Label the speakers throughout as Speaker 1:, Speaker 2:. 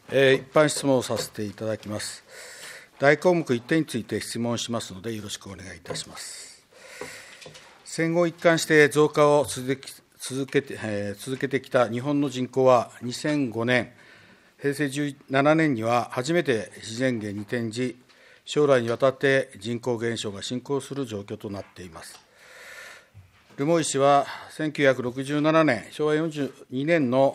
Speaker 1: 一般質問をさせていただきます。大項目1点について質問しますので、よろしくお願いいたします。戦後一貫して増加を続けてきた日本の人口は、2005年、平成17年には初めて自然減に転じ、将来にわたって人口減少が進行する状況となっています。留萌市は1967年、昭和42年の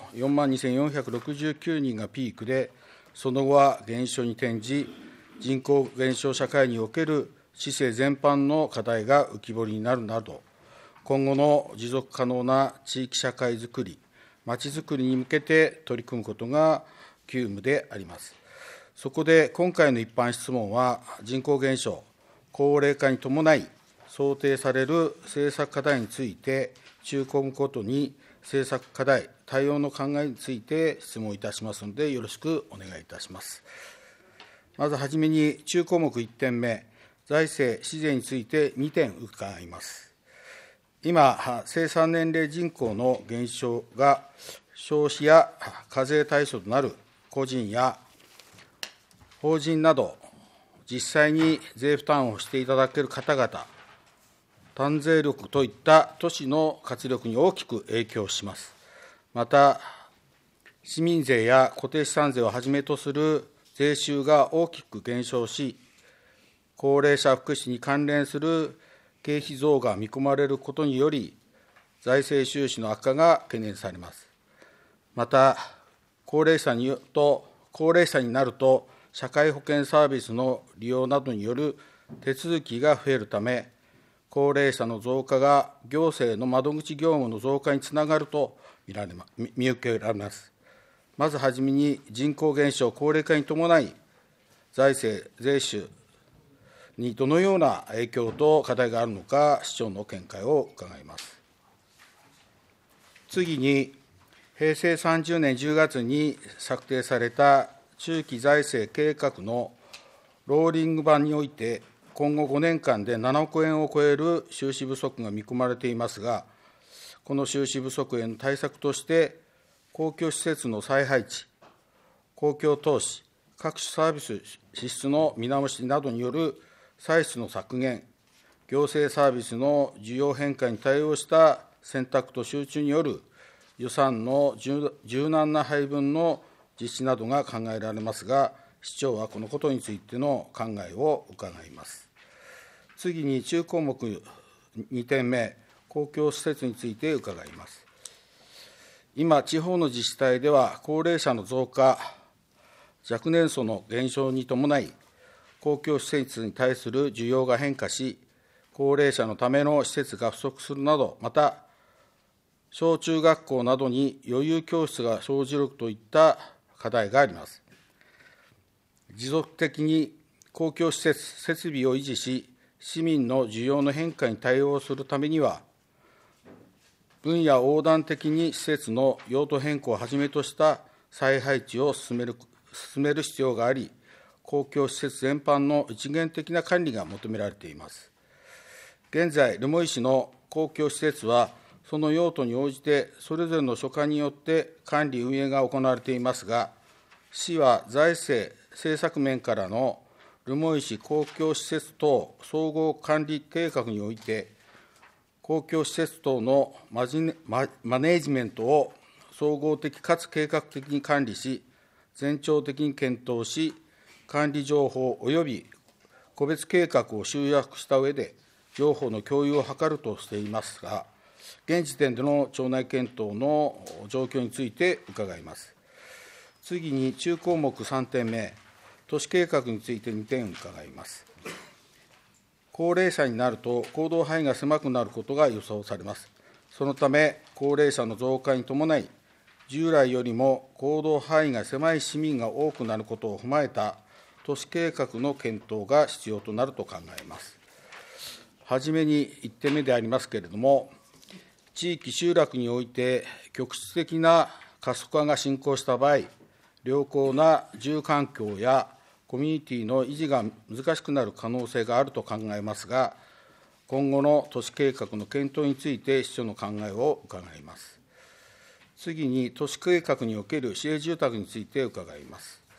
Speaker 1: 42,469人がピークで、その後は減少に転じ、人口減少社会における市政全般の課題が浮き彫りになるなど、今後の持続可能な地域社会づくり、まちづくりに向けて取り組むことが急務であります。そこで今回の一般質問は、人口減少、高齢化に伴い、想定される政策課題について、中項目ごとに政策課題、対応の考えについて質問いたしますので、よろしくお願いいたします。まずはじめに、中項目1点目、財政・市税について2点伺います。今、生産年齢人口の減少が消費や課税対象となる個人や法人など、実際に税負担をしていただける方々、単税力といった都市の活力に大きく影響します。また、市民税や固定資産税をはじめとする税収が大きく減少し、高齢者福祉に関連する経費増が見込まれることにより、財政収支の悪化が懸念されます。また、高齢者になると、社会保険サービスの利用などによる手続きが増えるため、高齢者の増加が行政の窓口業務の増加につながると見受けられます。まずはじめに、人口減少、高齢化に伴い、財政、税収にどのような影響と課題があるのか、市長の見解を伺います。次に、平成30年10月に策定された中期財政計画のローリング版において、今後5年間で7億円を超える収支不足が見込まれていますが、この収支不足への対策として、公共施設の再配置、公共投資、各種サービス支出の見直しなどによる歳出の削減、行政サービスの需要変化に対応した選択と集中による予算の柔軟な配分の実施などが考えられますが、市長はこのことについての考えを伺います。次に、中項目2点目、公共施設について伺います。今、地方の自治体では、高齢者の増加、若年層の減少に伴い、公共施設に対する需要が変化し、高齢者のための施設が不足するなど、また、小中学校などに余裕教室が生じるといった課題があります。持続的に公共施設、設備を維持し、市民の需要の変化に対応するためには、分野横断的に施設の用途変更をはじめとした再配置を進める必要があり、公共施設全般の一元的な管理が求められています。現在、留萌市の公共施設は、その用途に応じて、それぞれの所管によって管理・運営が行われていますが、市は財政・政策面からの留萌市公共施設等総合管理計画において、公共施設等のマネジメントを総合的かつ計画的に管理し、全庁的に検討し、管理情報及び個別計画を集約した上で、情報の共有を図るとしていますが、現時点での庁内検討の状況について伺います。次に、中項目3点目、都市計画について2点伺います。高齢者になると行動範囲が狭くなることが予想されます。そのため、高齢者の増加に伴い、従来よりも行動範囲が狭い市民が多くなることを踏まえた都市計画の検討が必要となると考えます。はじめに1点目でありますけれども、地域集落において局地的な過疎化が進行した場合、良好な住環境やコミュニティの維持が難しくなる可能性があると考えますが、今後の都市計画の検討について、市長の考えを伺います。次に、都市計画における市営住宅について伺います。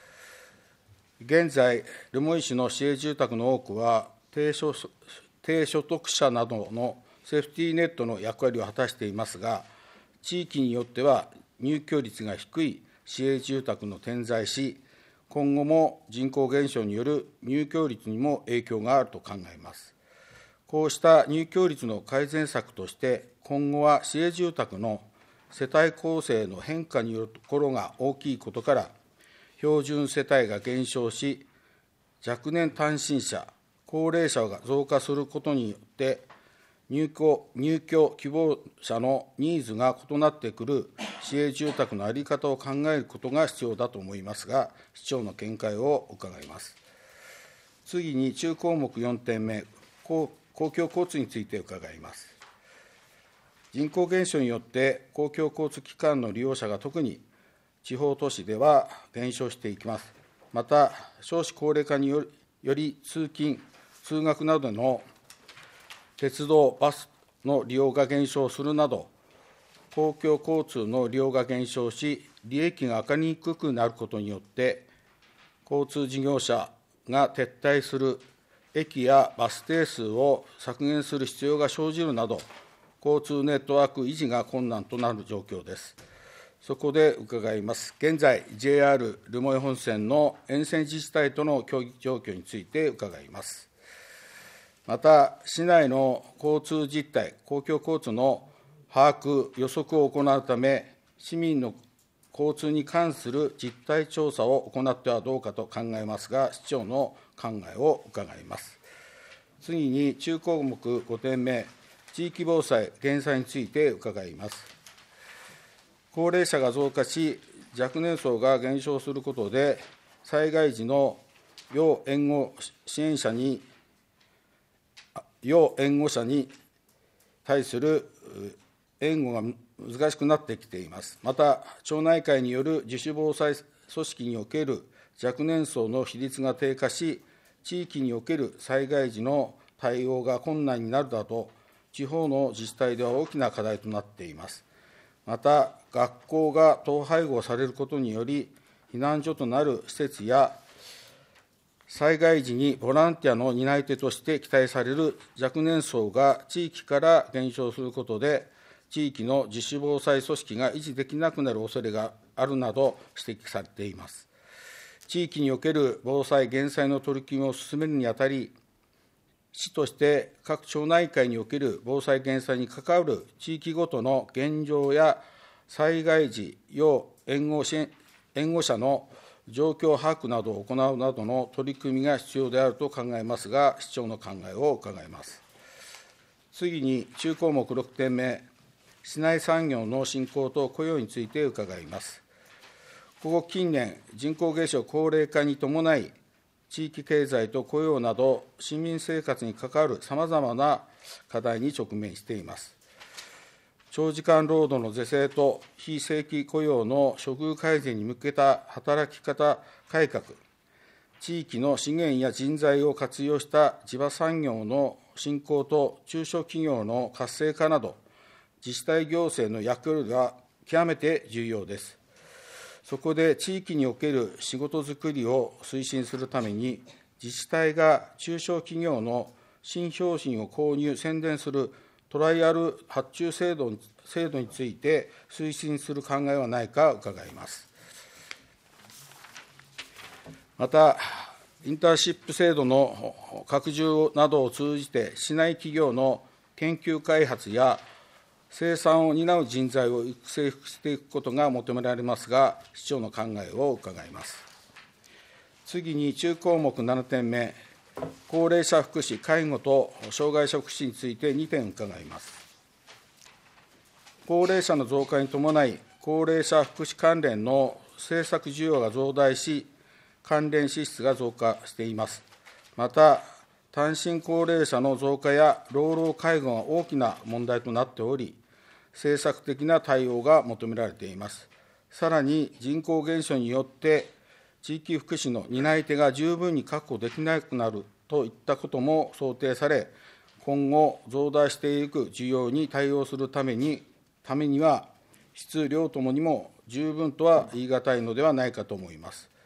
Speaker 1: 現在、留萌市の市営住宅の多くは、低所得者などのセーフティーネットの役割を果たしていますが、地域によっては入居率が低い市営住宅の点在し、今後も人口減少による入居率にも影響があると考えます。こうした入居率の改善策として、今後は市営住宅の世帯構成の変化によるところが大きいことから、標準世帯が減少し、若年単身者、高齢者が増加することによって、入居希望者のニーズが異なってくる市営住宅の在り方を考えることが必要だと思いますが、市長の見解を伺います。次に中項目4点目、公共交通について伺います。人口減少によって公共交通機関の利用者が特に地方都市では減少していきます。また、少子高齢化により通勤・通学などの鉄道・バスの利用が減少するなど、公共交通の利用が減少し、利益が上がりにくくなることによって、交通事業者が撤退する駅やバス停数を削減する必要が生じるなど、交通ネットワーク維持が困難となる状況です。そこで伺います。現在、JR 留萌本線の沿線自治体との協議状況について伺います。また、市内の交通実態、公共交通の把握、予測を行うため、市民の交通に関する実態調査を行ってはどうかと考えますが、市長の考えを伺います。次に、中項目5点目、地域防災・減災について伺います。高齢者が増加し、若年層が減少することで、災害時の要援護者に対する援護が難しくなってきています。また、町内会による自主防災組織における若年層の比率が低下し、地域における災害時の対応が困難になるなど、地方の自治体では大きな課題となっています。また、学校が統廃合されることにより、避難所となる施設や、災害時にボランティアの担い手として期待される若年層が地域から減少することで、地域の自主防災組織が維持できなくなる恐れがあるなど指摘されています。地域における防災・減災の取り組みを進めるにあたり、市として各町内会における防災・減災に関わる地域ごとの現状や災害時要援護者の状況把握などを行うなどの取り組みが必要であると考えますが、市長の考えを伺います。次に、中項目6点目、市内産業の振興と雇用について伺います。ここ近年、人口減少、高齢化に伴い、地域経済と雇用など、市民生活に関わるさまざまな課題に直面しています。長時間労働の是正と非正規雇用の処遇改善に向けた働き方改革、地域の資源や人材を活用した地場産業の振興と中小企業の活性化など、自治体行政の役割が極めて重要です。そこで地域における仕事づくりを推進するために、自治体が中小企業の新商品を購入・宣伝するトライアル発注制度について推進する考えはないか伺います。また、インターンシップ制度の拡充などを通じて、市内企業の研究開発や生産を担う人材を育成していくことが求められますが、市長の考えを伺います。次に、中項目7点目、高齢者福祉・介護と障害者福祉について2点伺います。高齢者の増加に伴い、高齢者福祉関連の政策需要が増大し、関連支出が増加しています。また、単身高齢者の増加や老老介護が大きな問題となっており、政策的な対応が求められています。さらに、人口減少によって、地域福祉の担い手が十分に確保できなくなるといったことも想定され、今後、増大していく需要に対応するためには、質、量ともにも十分とは言い難いのではないかと思います。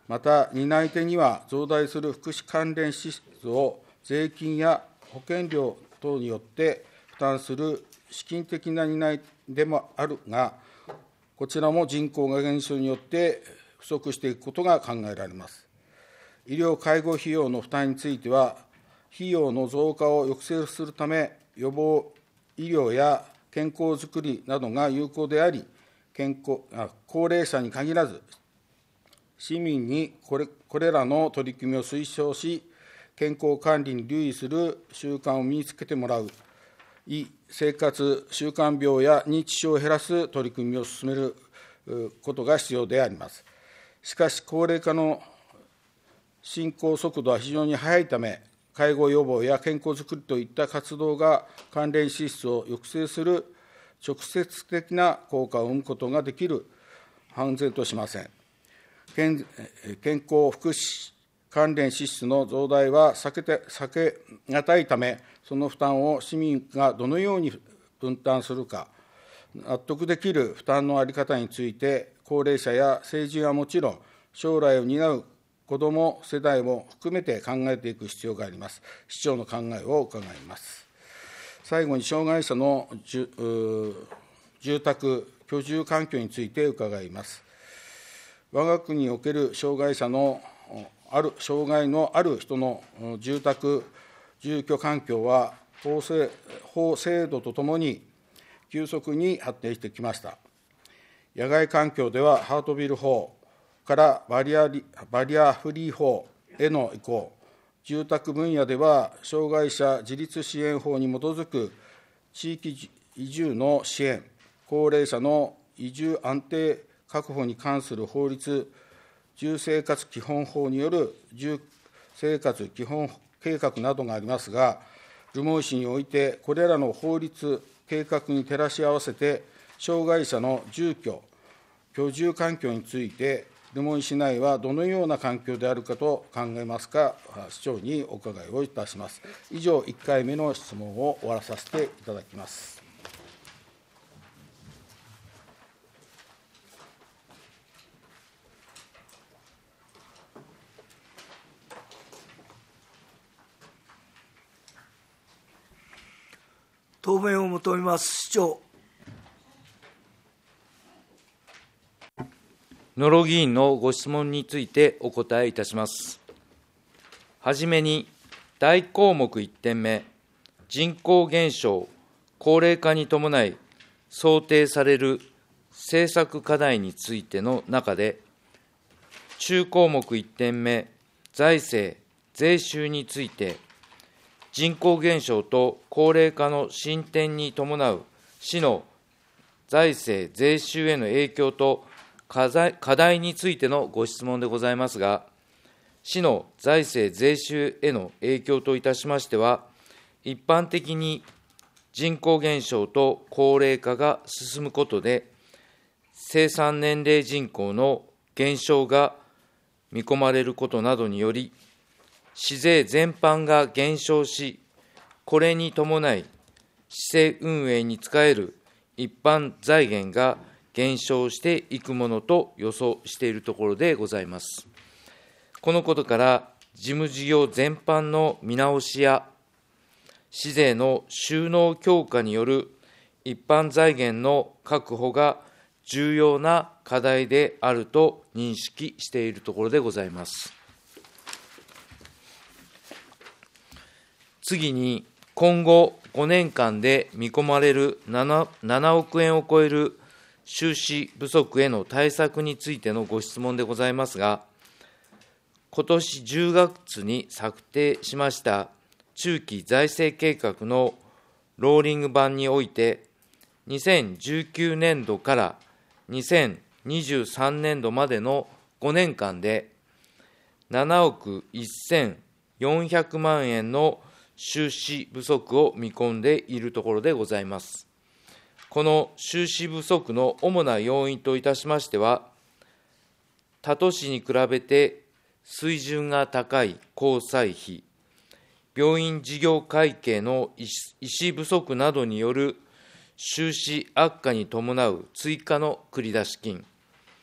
Speaker 1: また、担い手には増大する福祉関連支出を税金や保険料等によって負担する資金的な担い手もあるが、こちらも人口が減少によって不足していくことが考えられます。医療・介護費用の負担については、費用の増加を抑制するため、予防医療や健康づくりなどが有効であり、高齢者に限らず、市民にこれらの取り組みを推奨し、健康管理に留意する習慣を身につけてもらう、生活習慣病や認知症を減らす取り組みを進めることが必要であります。しかし、高齢化の進行速度は非常に速いため、介護予防や健康づくりといった活動が関連支出を抑制する直接的な効果を生むことができる判然としません。健康福祉関連支出の増大は避けがたいため、その負担を市民がどのように分担するか、納得できる負担の在り方について、高齢者や成人はもちろん、将来を担う子ども世代も含めて考えていく必要があります。市長の考えを伺います。最後に、障害者の住宅、居住環境について伺います。我が国における障害のある人の住宅、住居環境は法制度とともに急速に発展してきました。野外環境ではハートビル法からバリアフリー法への移行、住宅分野では障害者自立支援法に基づく地域移住の支援、高齢者の移住安定確保に関する法律、住生活基本法による住生活基本計画などがありますが、留萌市において、これらの法律、計画に照らし合わせて、障害者の住居、居住環境について、留萌市内はどのような環境であるかと考えますか、市長にお伺いをいたします。以上、1回目の質問を終わらさせていただきます。
Speaker 2: 答弁を求めます。市長。
Speaker 3: 野呂議員のご質問についてお答えいたします。はじめに、大項目1点目、人口減少、高齢化に伴い想定される政策課題についての中で、中項目1点目、財政・税収について、人口減少と高齢化の進展に伴う市の財政・税収への影響と課題についてのご質問でございますが、市の財政・税収への影響といたしましては、一般的に人口減少と高齢化が進むことで、生産年齢人口の減少が見込まれることなどにより、市税全般が減少し、これに伴い、市政運営に使える一般財源が減少していくものと予想しているところでございます。このことから、事務事業全般の見直しや、市税の収納強化による一般財源の確保が重要な課題であると認識しているところでございます。次に、今後5年間で見込まれる7億円を超える収支不足への対策についてのご質問でございますが、今年10月に策定しました中期財政計画のローリング版において、2019年度から2023年度までの5年間で、7億1400万円の収支不足を見込んでいるところでございます。この収支不足の主な要因といたしましては、他都市に比べて水準が高い交際費、病院事業会計の医師不足などによる収支悪化に伴う追加の繰出金、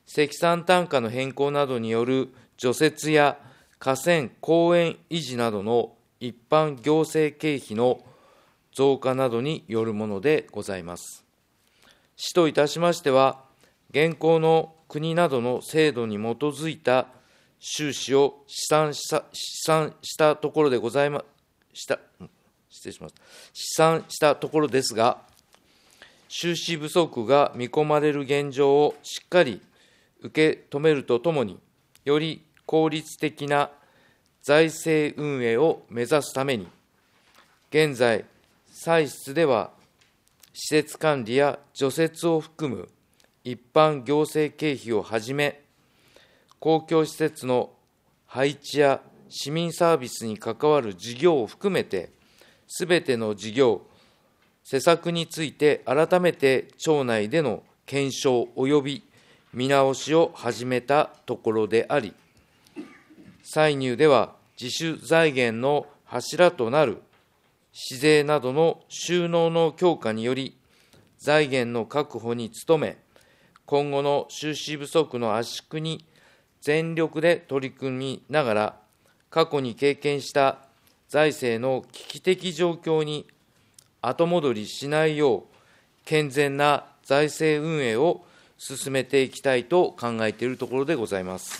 Speaker 3: 積算単価の変更などによる除雪や河川・公園維持などの一般行政経費の増加などによるものでございます。市といたしましては、現行の国などの制度に基づいた収支を試算したところでございました失礼します。試算したところですが、収支不足が見込まれる現状をしっかり受け止めるとともに、より効率的な財政運営を目指すために、現在、歳出では施設管理や除雪を含む一般行政経費をはじめ、公共施設の配置や市民サービスに関わる事業を含めて、すべての事業、施策について改めて庁内での検証及び見直しを始めたところであり、歳入では自主財源の柱となる市税などの収納の強化により、財源の確保に努め、今後の収支不足の圧縮に全力で取り組みながら、過去に経験した財政の危機的状況に後戻りしないよう、健全な財政運営を進めていきたいと考えているところでございます。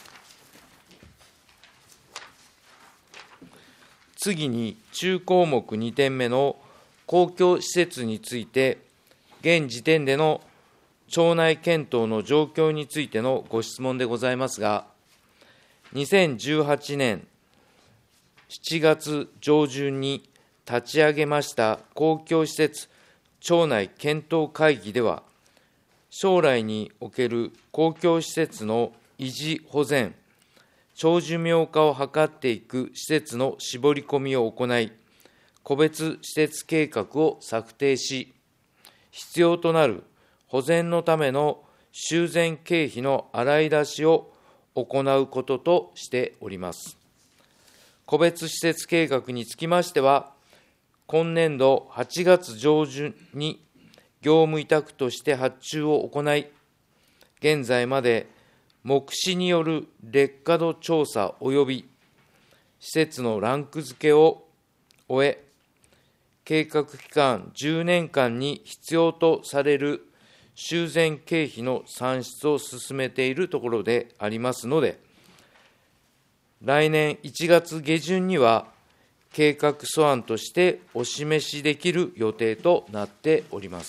Speaker 3: 次に、中項目2点目の公共施設について、現時点での庁内検討の状況についてのご質問でございますが、2018年7月上旬に立ち上げました公共施設庁内検討会議では、将来における公共施設の維持保全、長寿命化を図っていく施設の絞り込みを行い、個別施設計画を策定し、必要となる保全のための修繕経費の洗い出しを行うこととしております。個別施設計画につきましては、今年度8月上旬に業務委託として発注を行い、現在まで目視による劣化度調査及び施設のランク付けを終え、計画期間10年間に必要とされる修繕経費の算出を進めているところでありますので、来年1月下旬には計画素案としてお示しできる予定となっております。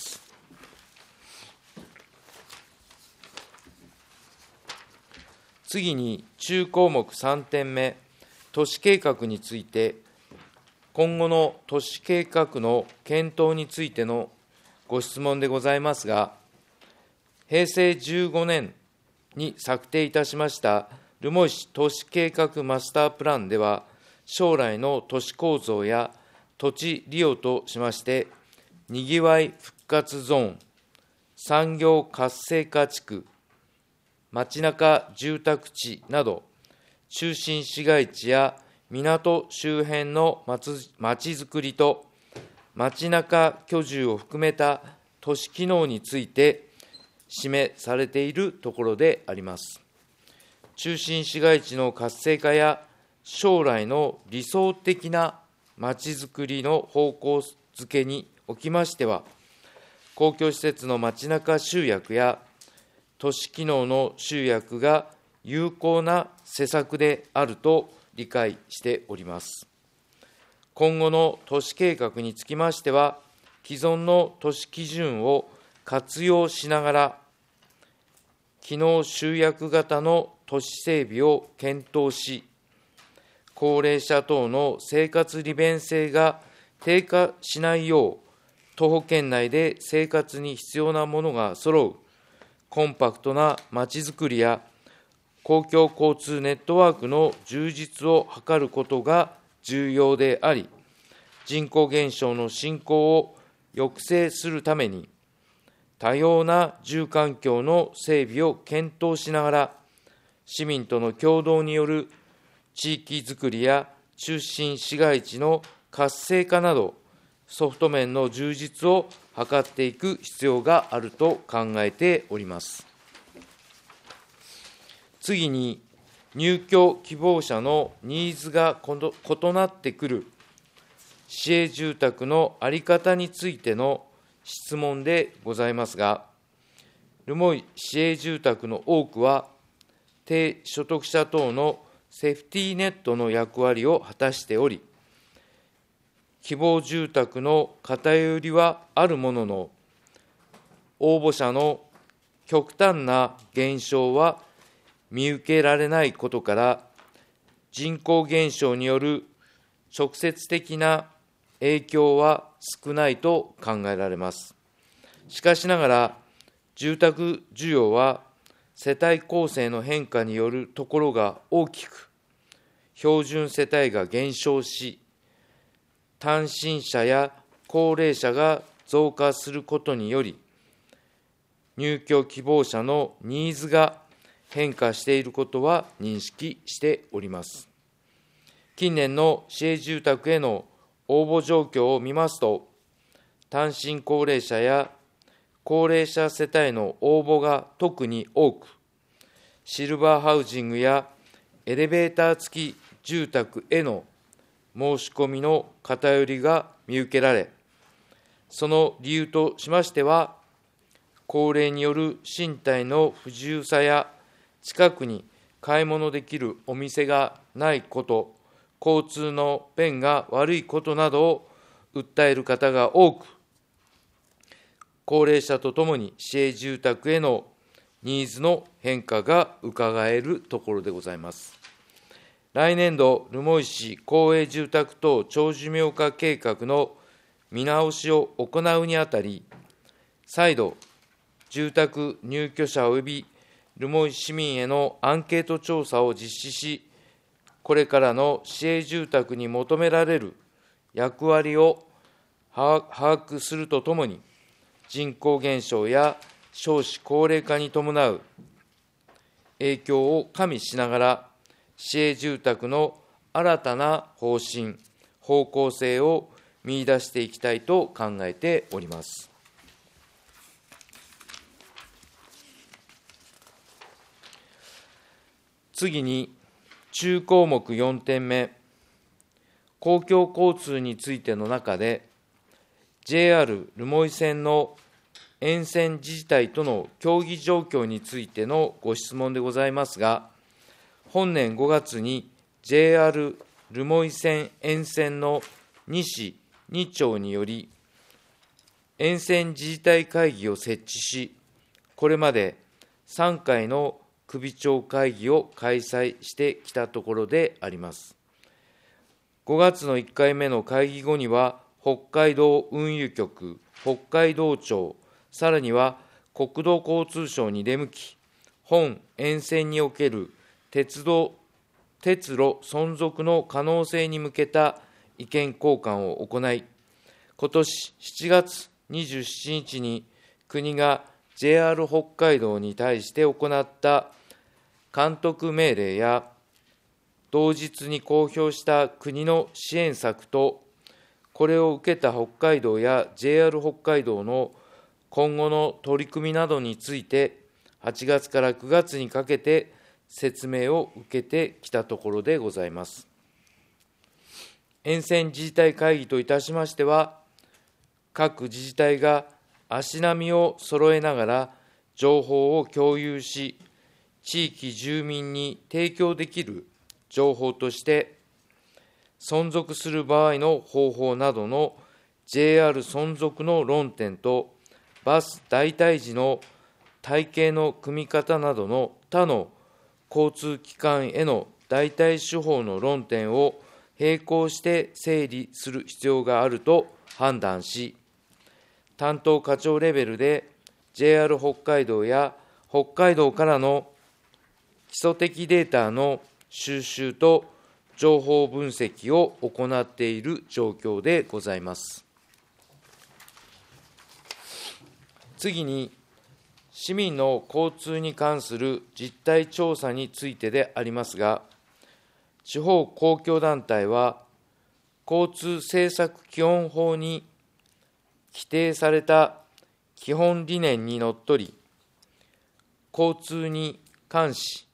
Speaker 3: 次に、中項目3点目、都市計画について、今後の都市計画の検討についてのご質問でございますが、平成15年に策定いたしました留萌市都市計画マスタープランでは、将来の都市構造や土地利用としまして、にぎわい復活ゾーン、産業活性化地区、街中住宅地など、中心市街地や港周辺の街づくりと街中居住を含めた都市機能について示されているところであります。中心市街地の活性化や将来の理想的な街づくりの方向づけにおきましては、公共施設の街中集約や都市機能の集約が有効な施策であると理解しております。今後の都市計画につきましては、既存の都市基準を活用しながら、機能集約型の都市整備を検討し、高齢者等の生活利便性が低下しないよう、徒歩圏内で生活に必要なものが揃うコンパクトなまちづくりや公共交通ネットワークの充実を図ることが重要であり、人口減少の進行を抑制するために、多様な住環境の整備を検討しながら、市民との協働による地域づくりや中心市街地の活性化など、ソフト面の充実を図っていく必要があると考えております。 次に、入居希望者のニーズが異なってくる市営住宅の在り方についての質問でございますが、留萌市営住宅の多くは、低所得者等のセーフティーネットの役割を果たしており、希望住宅の偏りはあるものの、応募者の極端な減少は見受けられないことから、人口減少による直接的な影響は少ないと考えられます。しかしながら、住宅需要は世帯構成の変化によるところが大きく、標準世帯が減少し、単身者や高齢者が増加することにより、入居希望者のニーズが変化していることは認識しております。近年の市営住宅への応募状況を見ますと、単身高齢者や高齢者世帯の応募が特に多く、シルバーハウジングやエレベーター付き住宅への申し込みの偏りが見受けられ、その理由としましては、高齢による身体の不自由さや、近くに買い物できるお店がないこと、交通の便が悪いことなどを訴える方が多く、高齢者とともに市営住宅へのニーズの変化が伺えるところでございます。来年度、留萌市公営住宅等長寿命化計画の見直しを行うにあたり、再度、住宅入居者及び留萌市民へのアンケート調査を実施し、これからの市営住宅に求められる役割を把握するとともに、人口減少や少子高齢化に伴う影響を加味しながら、市営住宅の新たな方針、方向性を見出していきたいと考えております。次に、中項目4点目、公共交通についての中で、JR 留萌線の沿線自治体との協議状況についてのご質問でございますが、本年5月に JR 留萌線沿線の2市2町により、沿線自治体会議を設置し、これまで3回の首長会議を開催してきたところであります。5月の1回目の会議後には、北海道運輸局、北海道庁、さらには国土交通省に出向き、本沿線における鉄路存続の可能性に向けた意見交換を行い、今年7月27日に国が JR 北海道に対して行った監督命令や、同日に公表した国の支援策と、これを受けた北海道や JR 北海道の今後の取り組みなどについて、8月から9月にかけて説明を受けてきたところでございます。沿線自治体会議といたしましては、各自治体が足並みを揃えながら情報を共有し、地域住民に提供できる情報として、存続する場合の方法などの JR 存続の論点と、バス代替時の体系の組み方などの他の交通機関への代替手法の論点を並行して整理する必要があると判断し、担当課長レベルで JR 北海道や北海道からの基礎的データの収集と情報分析を行っている状況でございます。次に、市民の交通に関する実態調査についてでありますが、地方公共団体は、交通政策基本法に規定された基本理念にのっとり、交通に関し、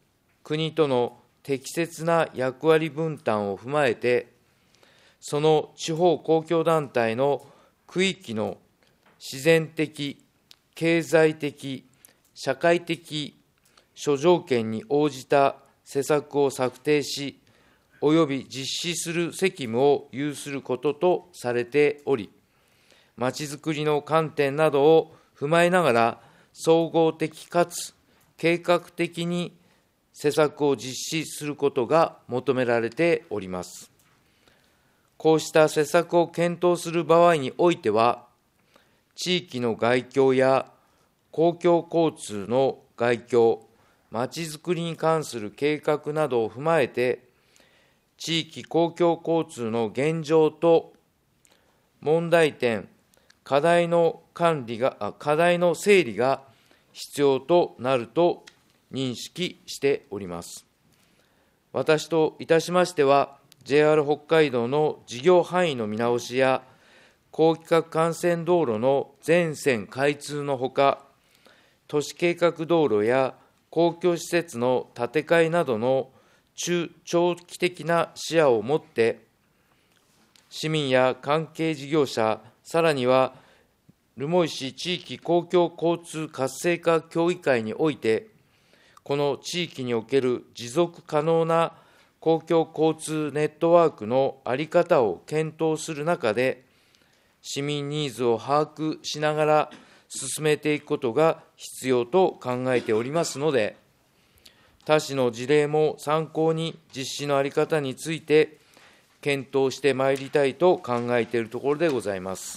Speaker 3: 国との適切な役割分担を踏まえて、その地方公共団体の区域の自然的、経済的、社会的諸条件に応じた施策を策定し、および実施する責務を有することとされており、まちづくりの観点などを踏まえながら、総合的かつ計画的に施策を実施することが求められております。こうした施策を検討する場合においては、地域の概況や公共交通の概況、まちづくりに関する計画などを踏まえて、地域公共交通の現状と問題点、課題の整理が必要となると認識しております。私といたしましては、JR 北海道の事業範囲の見直しや、高規格幹線道路の全線開通のほか、都市計画道路や公共施設の建て替えなどの中長期的な視野を持って、市民や関係事業者、さらには留萌市地域公共交通活性化協議会において、この地域における持続可能な公共交通ネットワークの在り方を検討する中で、市民ニーズを把握しながら進めていくことが必要と考えておりますので、他市の事例も参考に実施の在り方について検討してまいりたいと考えているところでございます。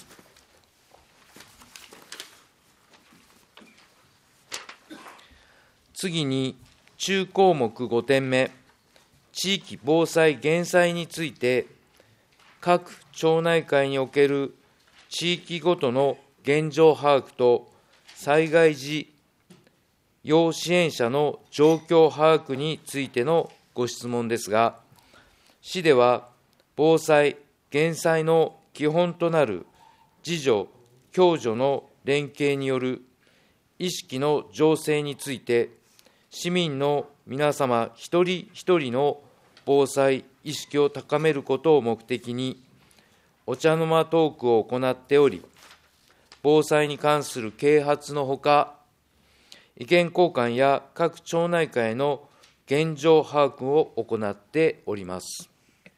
Speaker 3: 次に、中項目5点目、地域防災・減災について、各町内会における地域ごとの現状把握と災害時要支援者の状況把握についてのご質問ですが、市では防災・減災の基本となる自助・共助の連携による意識の醸成について、市民の皆様一人一人の防災意識を高めることを目的に、お茶の間トークを行っており、防災に関する啓発のほか、意見交換や各町内会の現状把握を行っております。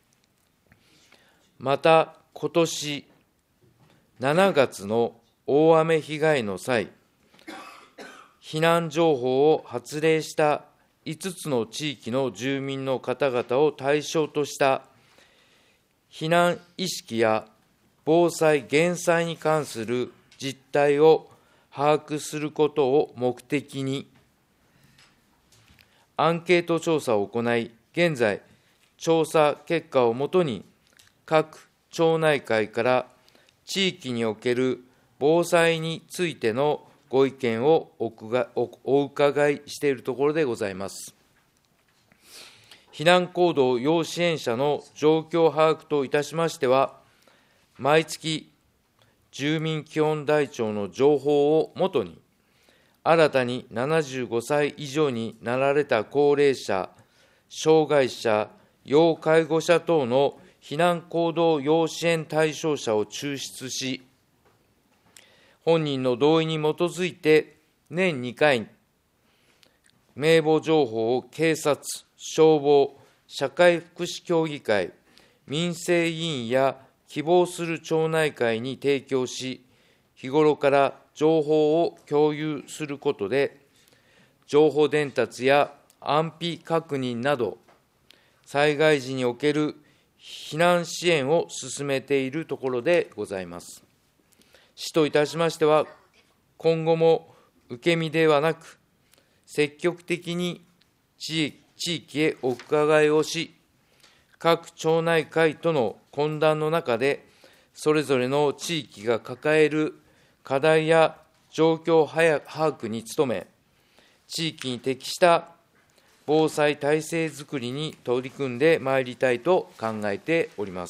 Speaker 3: また、今年7月の大雨被害の際、避難情報を発令した5つの地域の住民の方々を対象とした避難意識や防災・減災に関する実態を把握することを目的に、アンケート調査を行い、現在、調査結果をもとに、各町内会から地域における防災についてのご意見をお伺いしているところでございます。避難行動要支援者の状況把握といたしましては、毎月、住民基本台帳の情報をもとに、新たに75歳以上になられた高齢者、障害者、要介護者等の避難行動要支援対象者を抽出し、本人の同意に基づいて年2回、名簿情報を警察、消防、社会福祉協議会、民生委員や希望する町内会に提供し、日頃から情報を共有することで、情報伝達や安否確認など、災害時における避難支援を進めているところでございます。市といたしましては、今後も受け身ではなく、積極的に地域へお伺いをし、各町内会との懇談の中で、それぞれの地域が抱える課題や状況把握に努め、地域に適した防災体制づくりに取り組んでまいりたいと考えております。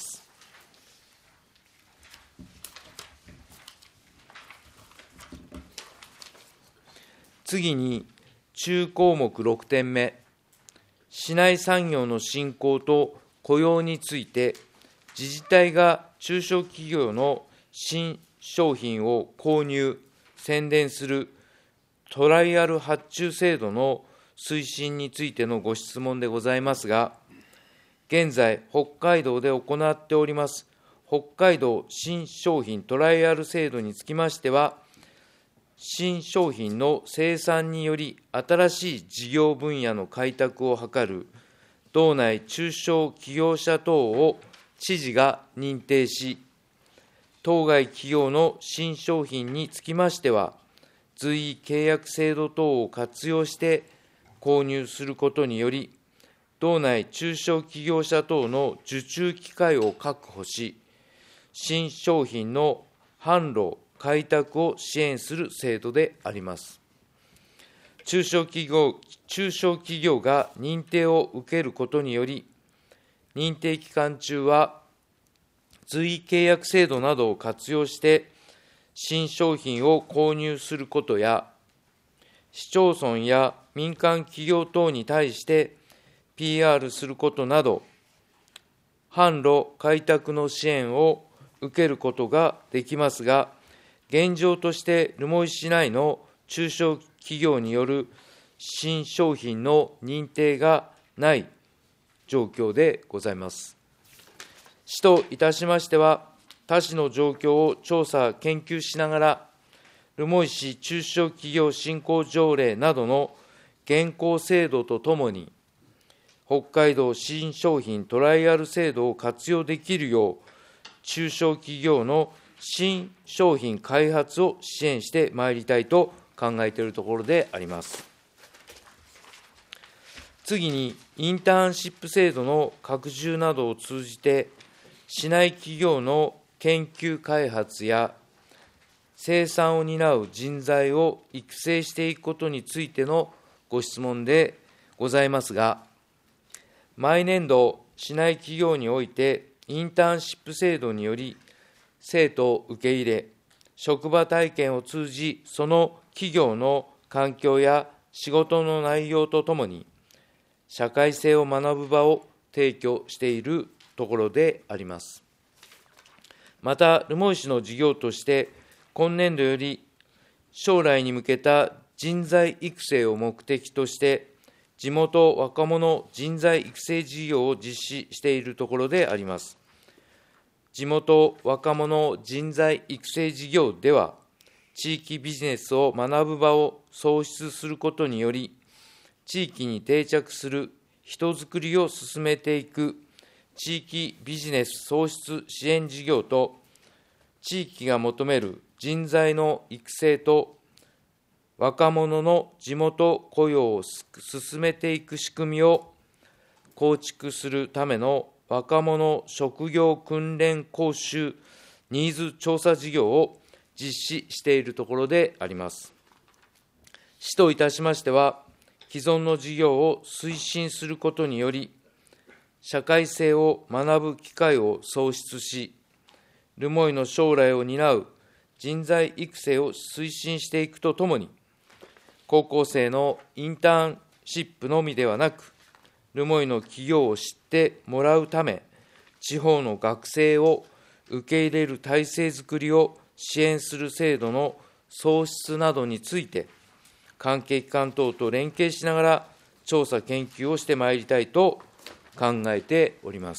Speaker 3: 次に、中項目6点目、 市内産業の振興と雇用について、自治体が中小企業の新商品を購入、宣伝するトライアル発注制度の推進についてのご質問でございますが、現在、北海道で行っております北海道新商品トライアル制度につきましては、新商品の生産により新しい事業分野の開拓を図る道内中小企業者等を知事が認定し、当該企業の新商品につきましては、随意契約制度等を活用して購入することにより、道内中小企業者等の受注機会を確保し、新商品の販路、開拓を支援する制度であります。中小企業が認定を受けることにより、認定期間中は随意契約制度などを活用して新商品を購入することや、市町村や民間企業等に対して PR することなど、販路開拓の支援を受けることができますが、現状として留萌市内の中小企業による新商品の認定がない状況でございます。市といたしましては、他市の状況を調査・研究しながら、留萌市中小企業振興条例などの現行制度とともに、北海道新商品トライアル制度を活用できるよう、中小企業の新商品開発を支援してまいりたいと考えているところであります。次に、インターンシップ制度の拡充などを通じて、市内企業の研究開発や生産を担う人材を育成していくことについてのご質問でございますが、毎年度、市内企業において、インターンシップ制度により、生徒を受け入れ、職場体験を通じ、その企業の環境や仕事の内容とともに、社会性を学ぶ場を提供しているところであります。また、留萌市の事業として、今年度より将来に向けた人材育成を目的として、地元若者人材育成事業を実施しているところであります。地元若者人材育成事業では、地域ビジネスを学ぶ場を創出することにより、地域に定着する人づくりを進めていく地域ビジネス創出支援事業と、地域が求める人材の育成と、若者の地元雇用を進めていく仕組みを構築するための若者職業訓練講習ニーズ調査事業を実施しているところであります。市といたしましては、既存の事業を推進することにより、社会性を学ぶ機会を創出し、留萌の将来を担う人材育成を推進していくとともに、高校生のインターンシップのみではなく、留萌の企業を知ってもらうため、地方の学生を受け入れる体制づくりを支援する制度の創出などについて、関係機関等と連携しながら調査研究をしてまいりたいと考えております。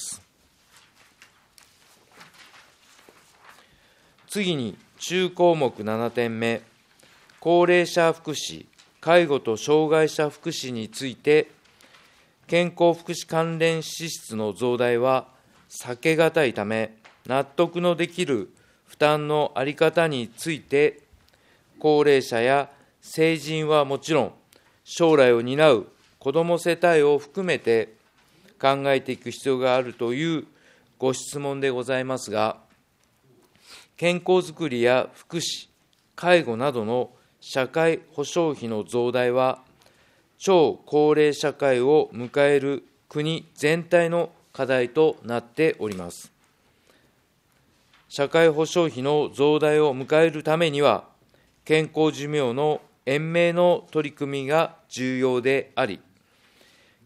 Speaker 3: 次に、中項目7点目、高齢者福祉、介護と障害者福祉について、健康福祉関連支出の増大は避けがたいため、納得のできる負担の在り方について、高齢者や成人はもちろん、将来を担う子ども世帯を含めて考えていく必要があるというご質問でございますが、健康づくりや福祉、介護などの社会保障費の増大は、超高齢社会を迎える国全体の課題となっております。社会保障費の増大を迎えるためには、健康寿命の延命の取り組みが重要であり、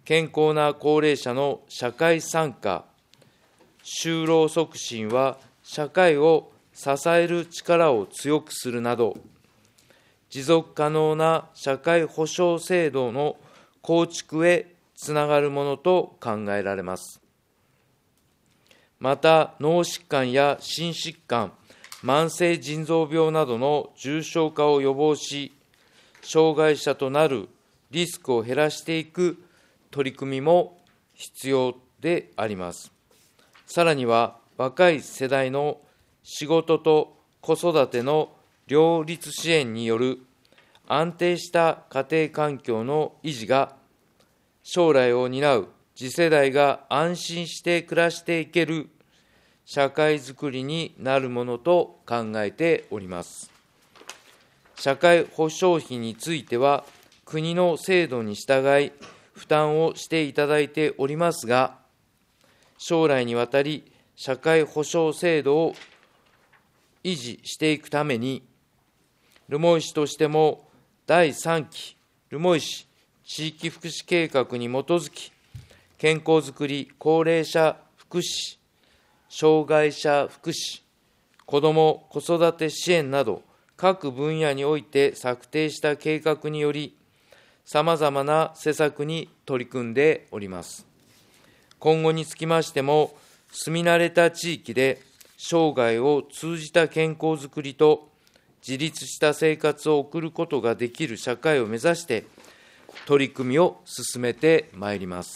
Speaker 3: 健康な高齢者の社会参加、就労促進は社会を支える力を強くするなど、持続可能な社会保障制度の構築へつながるものと考えられます。また、脳疾患や心疾患、慢性腎臓病などの重症化を予防し、障害者となるリスクを減らしていく取り組みも必要であります。さらには、若い世代の仕事と子育ての両立支援による安定した家庭環境の維持が、将来を担う次世代が安心して暮らしていける社会づくりになるものと考えております。社会保障費については、国の制度に従い負担をしていただいておりますが、将来にわたり社会保障制度を維持していくために、留萌市としても第3期留萌市地域福祉計画に基づき、健康づくり、高齢者福祉、障害者福祉、子ども・子育て支援など、各分野において策定した計画により、さまざまな施策に取り組んでおります。今後につきましても、住み慣れた地域で生涯を通じた健康づくりと自立した生活を送ることができる社会を目指して、取り組みを進めてまいります。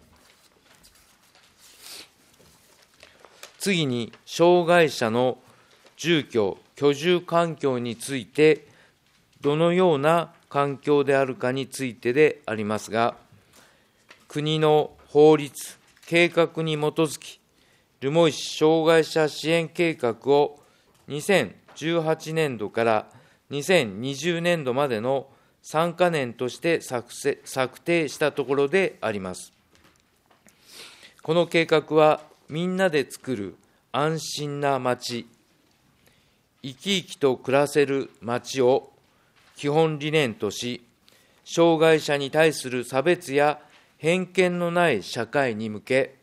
Speaker 3: 次に、障害者の住居・居住環境について、どのような環境であるかについてでありますが、国の法律・計画に基づき、留萌市障害者支援計画を2018年度から2020年度までの3か年として策定したところであります。この計画は、みんなで作る安心なまち、生き生きと暮らせるまちを基本理念とし、障害者に対する差別や偏見のない社会に向け、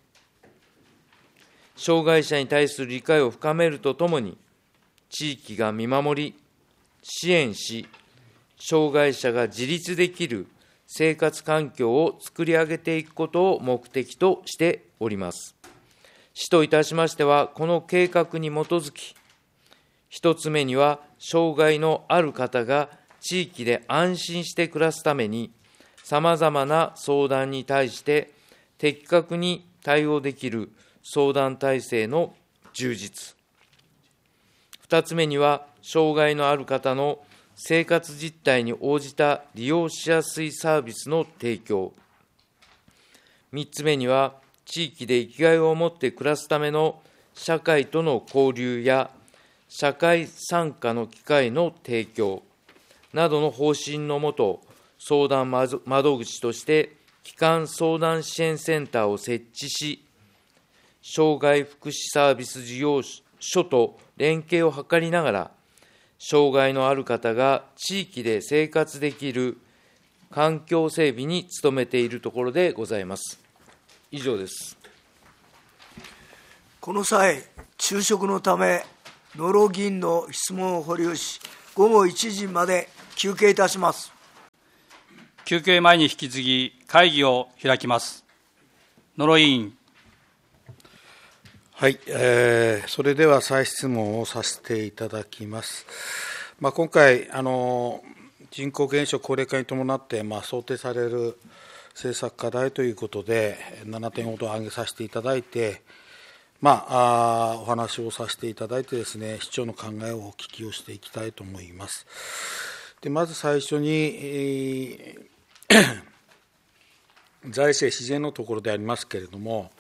Speaker 3: 障害者に対する理解を深めるとともに、地域が見守り、支援し、障害者が自立できる生活環境を作り上げていくことを目的としております。市といたしましては、この計画に基づき、一つ目には、障害のある方が地域で安心して暮らすために、さまざまな相談に対して的確に対応できる相談体制の充実。二つ目には、障害のある方の生活実態に応じた利用しやすいサービスの提供。三つ目には、地域で生きがいを持って暮らすための社会との交流や社会参加の機会の提供などの方針のもと、相談窓口として基幹相談支援センターを設置し、障害福祉サービス事業所と連携を図りながら、障害のある方が地域で生活できる環境整備に努めているところでございます。以上です。
Speaker 2: この際、昼食のため、野呂議員の質問を保留し、午後1時まで休憩いたします。
Speaker 4: 休憩前に引き継ぎ、会議を開きます。野呂委員。
Speaker 1: はい、それでは再質問をさせていただきます。今回、人口減少、高齢化に伴って、想定される政策課題ということで、7点ほど挙げさせていただいて、お話をさせていただいてですね、市長の考えをお聞きをしていきたいと思います。でまず最初に、財政自然のところでありますけれども、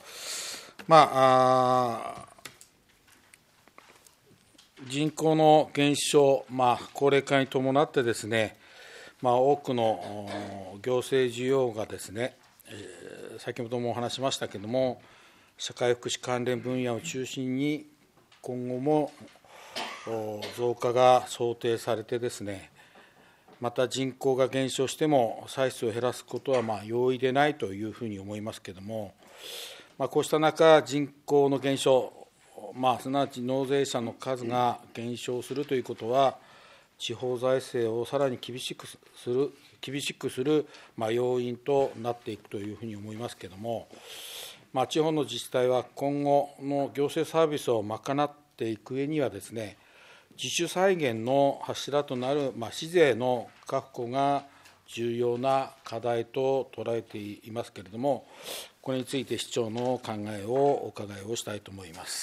Speaker 1: 人口の減少、高齢化に伴ってですね、多くの行政需要がですね、先ほどもお話しましたけれども、社会福祉関連分野を中心に今後も増加が想定されてですね、 また人口が減少しても歳出を減らすことは容易でないというふうに思いますけれども、こうした中、人口の減少、すなわち納税者の数が減少するということは、地方財政をさらに厳しくする要因となっていくというふうに思いますけれども、地方の自治体は今後の行政サービスを賄っていく上にはですね、自主再現の柱となる市税の確保が重要な課題と捉えていますけれども、これについて市長の考えをお伺いをしたいと思います。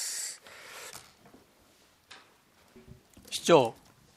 Speaker 4: 市長。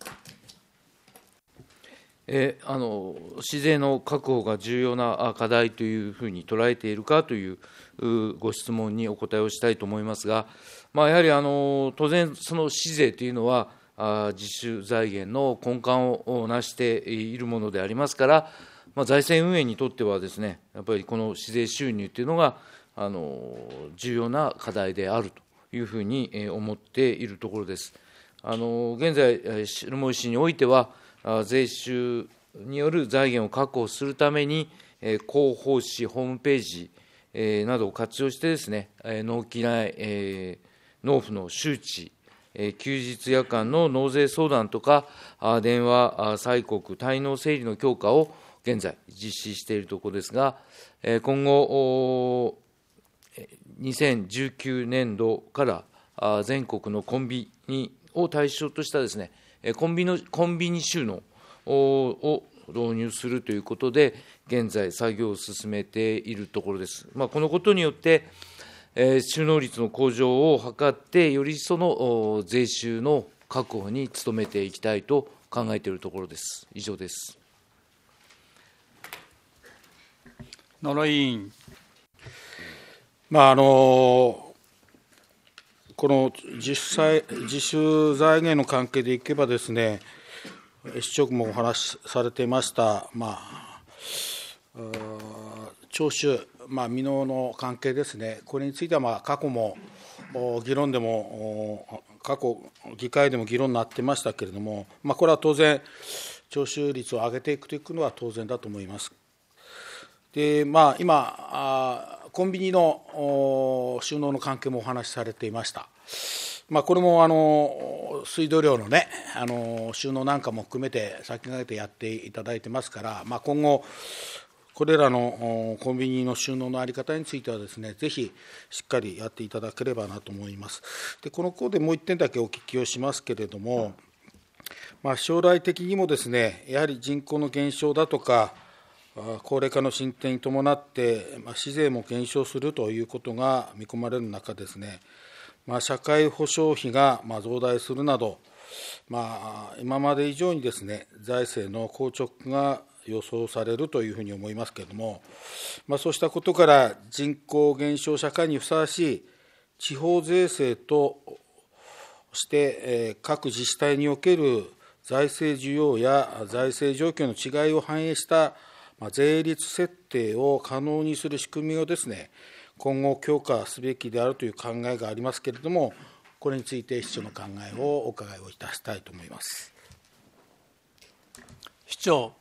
Speaker 3: 市税の確保が重要な課題というふうに捉えているかというご質問にお答えをしたいと思いますが、やはり当然、その市税というのは、自主財源の根幹を成しているものでありますから、財政運営にとってはですね、やっぱりこの市税収入というのが重要な課題であるというふうに思っているところです。現在、留萌市においては、税収による財源を確保するために、広報誌、ホームページなどを活用してですね、納期内納付の周知、休日夜間の納税相談とか、電話催告、滞納整理の強化を現在実施しているところですが、今後、2019年度から全国のコンビニを対象としたですね、コンビニ収納を導入するということで、現在、作業を進めているところです。このことによって、収納率の向上を図って、よりその税収の確保に努めていきたいと考えているところです。以上です。
Speaker 4: 野呂委員。
Speaker 1: この自主財源の関係でいけばですね、市長もお話しされていました、徴収、未納の関係ですね、これについては過去も議論でも、過去、議会でも議論になってましたけれども、これは当然、徴収率を上げていくというのは当然だと思います。で、今、コンビニの収納の関係もお話しされていました。これも水道料のね、収納なんかも含めて先駆けてやっていただいてますから、今後、これらのコンビニの収納の在り方についてはですね、ぜひしっかりやっていただければなと思います。で、この項でもう1点だけお聞きをしますけれども、将来的にもですね、やはり人口の減少だとか、高齢化の進展に伴って、市税も減少するということが見込まれる中ですね、社会保障費が増大するなど、今まで以上にですね、財政の硬直が予想されるというふうに思いますけれども、そうしたことから人口減少社会にふさわしい地方税制として、各自治体における財政需要や財政状況の違いを反映した税率設定を可能にする仕組みをですね、今後強化すべきであるという考えがありますけれども、これについて市長の考えをお伺いをいたしたいと思います。
Speaker 4: 市長。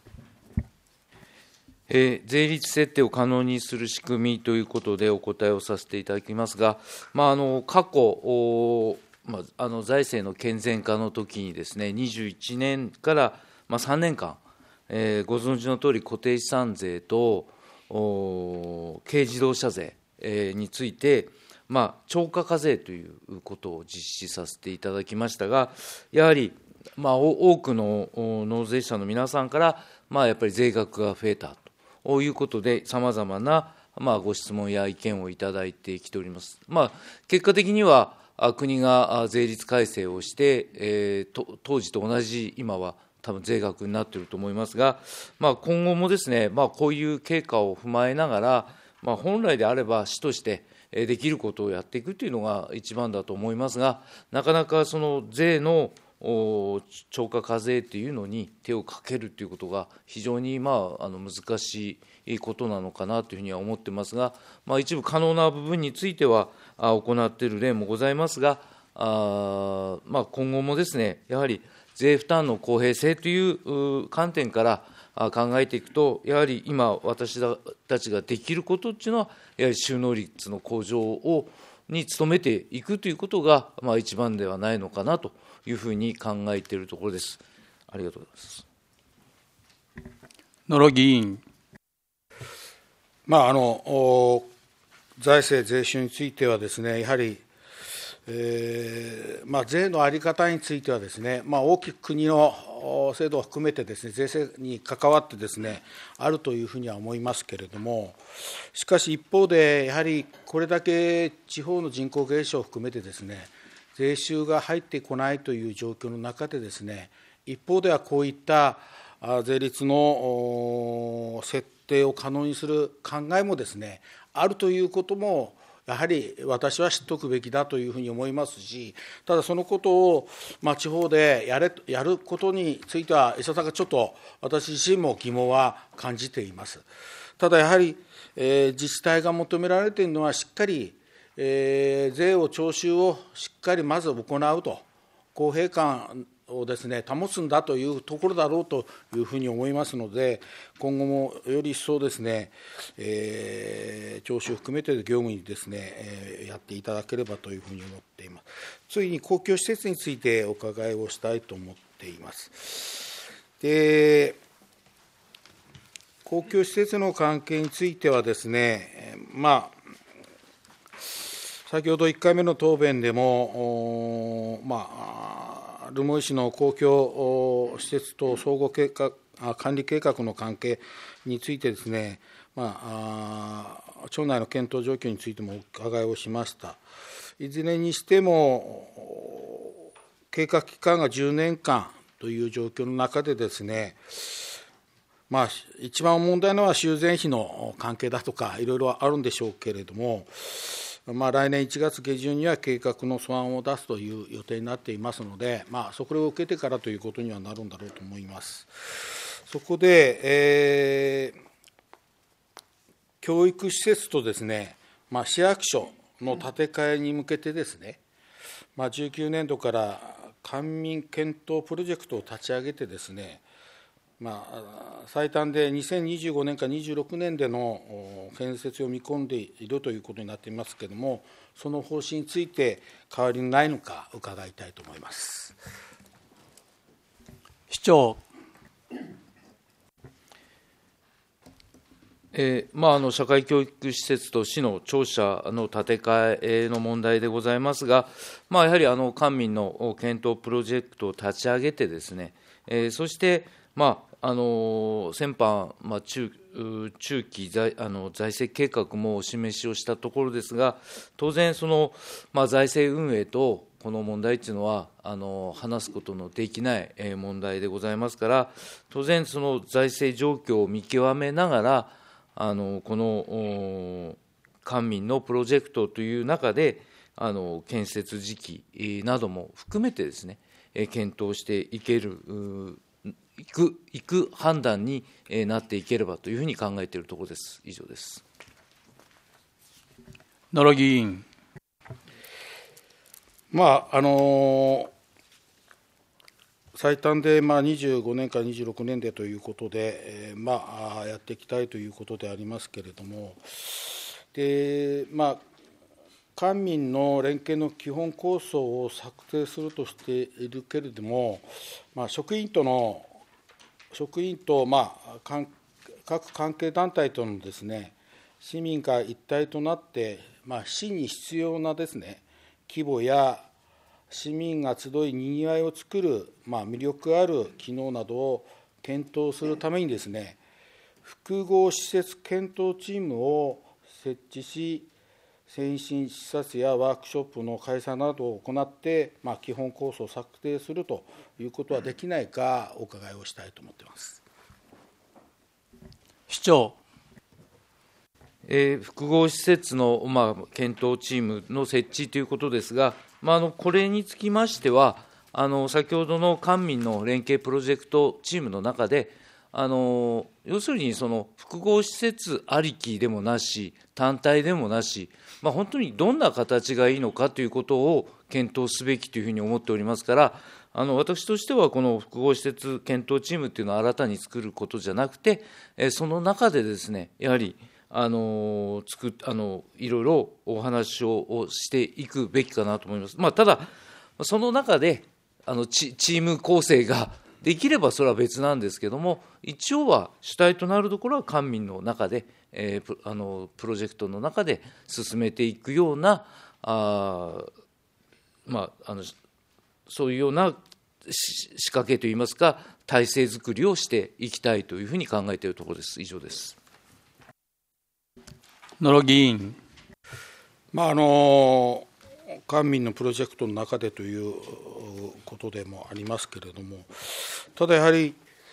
Speaker 3: 税率設定を可能にする仕組みということでお答えをさせていただきますが、過去、財政の健全化のときにですね、21年から3年間、ご存知のとおり固定資産税と軽自動車税について、超過課税ということを実施させていただきましたが、やはり、多くの納税者の皆さんから、やっぱり税額が増えたということで、さまざまな、ご質問や意見をいただいてきております。結果的には、国が税率改正をして、当時と同じ、今は多分税額になっていると思いますが、今後もですね、こういう経過を踏まえながら、本来であれば市としてできることをやっていくというのが一番だと思いますが、なかなかその税の超過課税というのに手をかけるということが非常に難しいことなのかなというふうには思ってますが、一部可能な部分については行っている例もございますが、今後もですね、やはり税負担の公平性という観点から考えていくと、やはり今、私たちができることっていうのは、やはり収納率の向上に努めていくということが、一番ではないのかなというふうに考えているところです。ありがとうございます。
Speaker 4: 野呂議員。
Speaker 1: 財政税収についてはですね、やはり、税の在り方についてはですね、大きく国の制度を含めてですね、税制に関わってですね、あるというふうには思いますけれども、しかし一方で、やはりこれだけ地方の人口減少を含めてですね、税収が入ってこないという状況の中でですね、一方ではこういった税率の設定を可能にする考えもですね、あるということも、やはり私は知っておくべきだというふうに思いますし、ただそのことを地方でやることについては、いささかちょっと私自身も疑問は感じています。ただやはり、自治体が求められているのは、しっかり、税を徴収をしっかりまず行うと、公平感をですね、保つんだというところだろうというふうに思いますので、今後もより一層ですね、徴収含めて業務にですね、やっていただければというふうに思っています。次に公共施設についてお伺いをしたいと思っています。で、公共施設の関係についてはですね、先ほど1回目の答弁でも、留萌市の公共施設と総合管理計画の関係についてですね、町内の検討状況についてもお伺いをしました。いずれにしても、計画期間が10年間という状況の中でですね、一番問題なのは修繕費の関係だとか、いろいろあるんでしょうけれども、来年1月下旬には計画の素案を出すという予定になっていますので、そこを受けてからということにはなるんだろうと思います。そこで、教育施設とですね、市役所の建て替えに向けてですね、19年度から官民検討プロジェクトを立ち上げてですね、最短で2025年か26年での建設を見込んでいるということになっていますけれども、その方針について変わりないのか伺いたいと思います。
Speaker 4: 市長。
Speaker 3: 社会教育施設と市の庁舎の建て替えの問題でございますが、やはり官民の検討プロジェクトを立ち上げてですね、そして先般、中期財政計画もお示しをしたところですが、当然、財政運営とこの問題というのは話すことのできない問題でございますから、当然、その財政状況を見極めながら、この官民のプロジェクトという中で、建設時期なども含めてですね、検討していく判断になっていければというふうに考えているところです。以上です。
Speaker 4: 野呂議員。
Speaker 1: 最短で25年から26年でということで、やっていきたいということでありますけれども、で官民の連携の基本構想を策定するとしているけれども、職員と各関係団体とのですね、市民が一体となって、市に必要なですね、規模や市民が集いにぎわいを作る、魅力ある機能などを検討するためにですね、複合施設検討チームを設置し、先進視察やワークショップの開催などを行って、基本構想を策定するということはできないか、お伺いをしたいと思っています。
Speaker 4: 市長。
Speaker 3: 複合施設の、検討チームの設置ということですが、これにつきましては、先ほどの官民の連携プロジェクトチームの中で、 要するにその複合施設ありきでもなし、単体でもなし、本当にどんな形がいいのかということを検討すべきというふうに思っておりますから、私としてはこの複合施設検討チームというのを新たに作ることじゃなくて、その中でですね、やはりいろいろお話をしていくべきかなと思います。ただ、その中でチーム構成ができればそれは別なんですけども、一応は主体となるところは官民の中で、プロジェクトの中で進めていくような、そういうような仕掛けといいますか、体制づくりをしていきたいというふうに考えているところです。以上です。
Speaker 4: 野呂議員。
Speaker 1: 官民のプロジェクトの中でということでもありますけれども、ただやはり、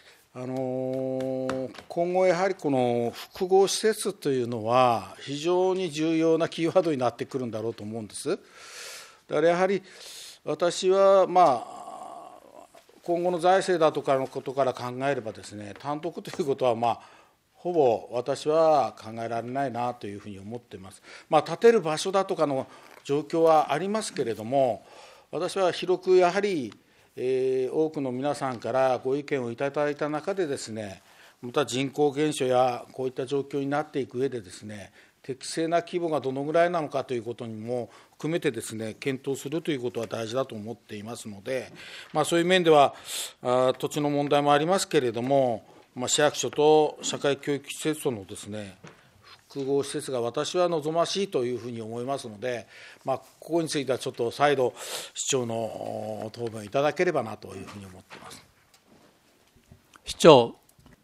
Speaker 1: 今後やはりこの複合施設というのは非常に重要なキーワードになってくるんだろうと思うんです。だからやはり私は今後の財政だとかのことから考えればですね、単独ということはほぼ私は考えられないなというふうに思っています。建てる場所だとかの状況はありますけれども、私は広くやはり、多くの皆さんからご意見をいただいた中でですね、また人口減少やこういった状況になっていく上でですね、適正な規模がどのぐらいなのかということにも含めてですね、検討するということは大事だと思っていますので、そういう面では土地の問題もありますけれども、市役所と社会教育施設とのですね、複合施設が私は望ましいというふうに思いますので、ここについてはちょっと再度市長の答弁いただければなというふうに思っています。
Speaker 4: 市長。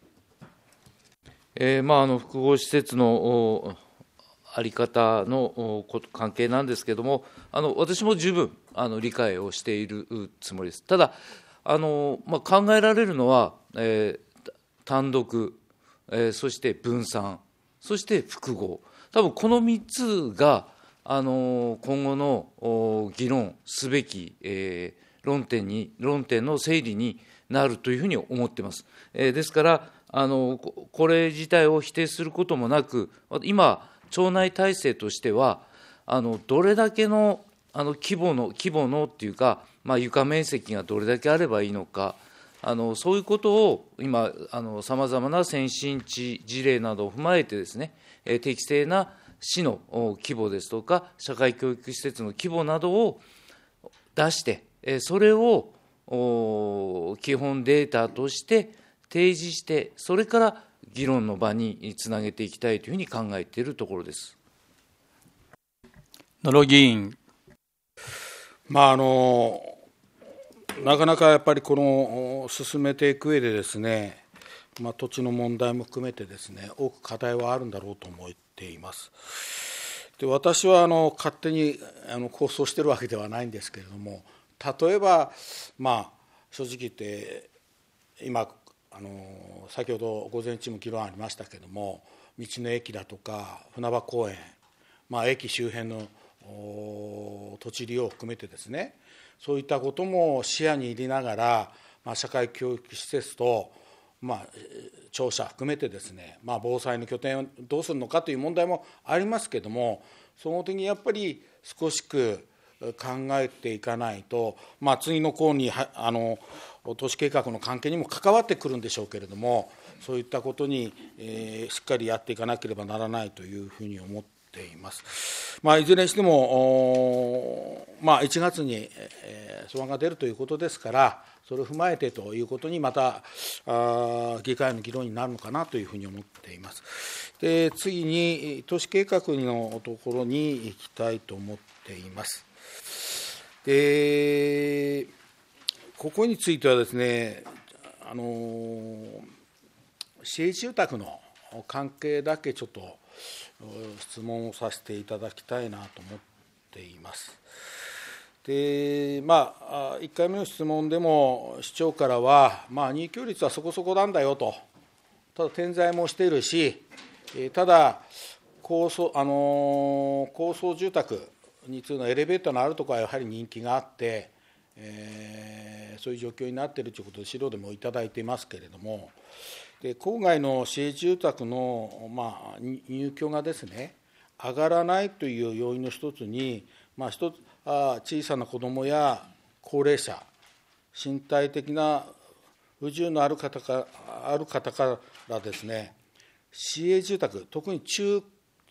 Speaker 3: 複合施設の在り方の関係なんですけれども、私も十分理解をしているつもりです。ただ考えられるのは、単独、そして分散、そして複合、多分この3つが今後の議論すべき論点の整理になるというふうに思っています。ですからこれ自体を否定することもなく、今町内体制としてはどれだけの規模のっていうか、床面積がどれだけあればいいのか、そういうことを今さまざまな先進地事例などを踏まえてですね、適正な市の規模ですとか社会教育施設の規模などを出して、それを基本データとして提示して、それから議論の場につなげていきたいというふうに考えているところです。
Speaker 4: 野呂議員。
Speaker 1: なかなかやっぱりこの進めていく上でですね、土地の問題も含めてですね、多く課題はあるんだろうと思っています。で、私は勝手に構想しているわけではないんですけれども、例えば正直言って今先ほど午前中も議論ありましたけれども、道の駅だとか船場公園、駅周辺の土地利用を含めてですね、そういったことも視野に入れながら、社会教育施設と、庁舎含めてですね、防災の拠点をどうするのかという問題もありますけれども、その点にやっぱり少し考えていかないと、次の項に都市計画の関係にも関わってくるんでしょうけれども、そういったことに、しっかりやっていかなければならないというふうに思っています。いずれにしても1月に草案が出るということですから、それを踏まえてということにまた議会の議論になるのかなというふうに思っています。で、次に都市計画のところに行きたいと思っています。で、ここについてはですね、市営住宅の関係だけちょっと質問をさせていただきたいなと思っています。で、1回目の質問でも市長からは、入居率はそこそこなんだよと、ただ点在もしているし、ただ高層住宅についてのエレベーターのあるところはやはり人気があって、そういう状況になっているということで資料でもいただいていますけれども、 で郊外の市営住宅の、入居がですね、上がらないという要因の一つに、小さな子どもや高齢者、身体的な不自由のある方からですね、市営住宅、特に中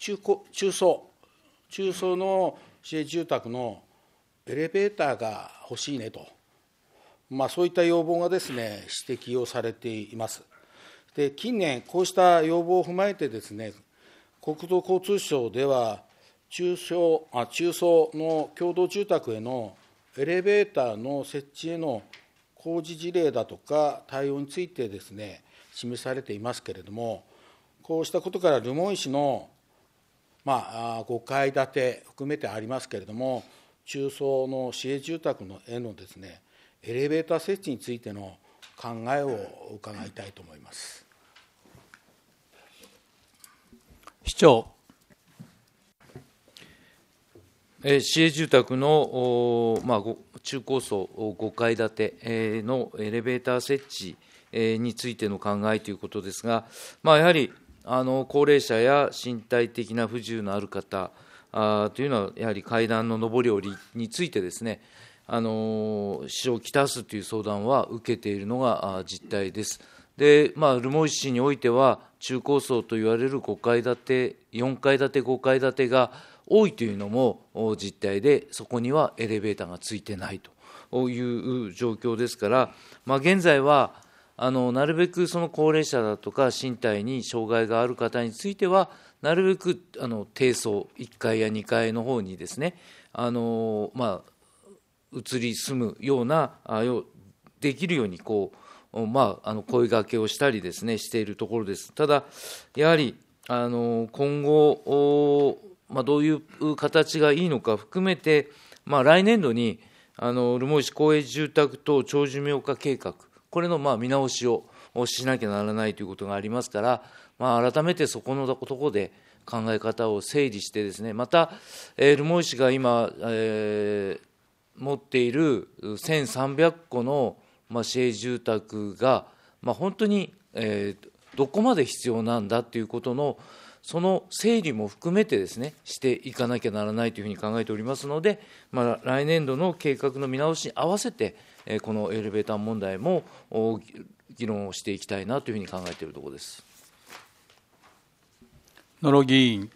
Speaker 1: 層の市営住宅のエレベーターが欲しいねと、そういった要望がですね、指摘をされています。で、近年、こうした要望を踏まえてですね、国土交通省では中層の共同住宅へのエレベーターの設置への工事事例だとか対応についてですね、示されていますけれども、こうしたことから留萌市の、5階建て含めてありますけれども、中層の市営住宅へのですね、エレベーター設置についての考えを伺いたいと思います。
Speaker 4: 市長。
Speaker 3: 市営住宅の、中高層5階建てのエレベーター設置についての考えということですが、やはり高齢者や身体的な不自由のある方というのは、やはり階段の上り下りについてですね、支障をきたすという相談は受けているのが実態です。で、留萌市においては、中高層といわれる5階建て、4階建て、5階建てが多いというのも実態で、そこにはエレベーターがついてないという状況ですから、現在はなるべくその高齢者だとか身体に障害がある方については、なるべく低層1階や2階の方にですね、移り住むようなできるように声掛けをしたりですね、しているところです。ただやはり今後どういう形がいいのか含めて、来年度に留萌市公営住宅等長寿命化計画、これの見直しをしなきゃならないということがありますから、改めてそこのところで考え方を整理してですね、また留萌市が今、持っている1300戸の市営住宅が、本当にどこまで必要なんだということの、その整理も含めてですね、していかなきゃならないというふうに考えておりますので、来年度の計画の見直しに合わせて、このエレベーター問題も議論をしていきたいなというふうに考えているところです。
Speaker 4: 野呂議員。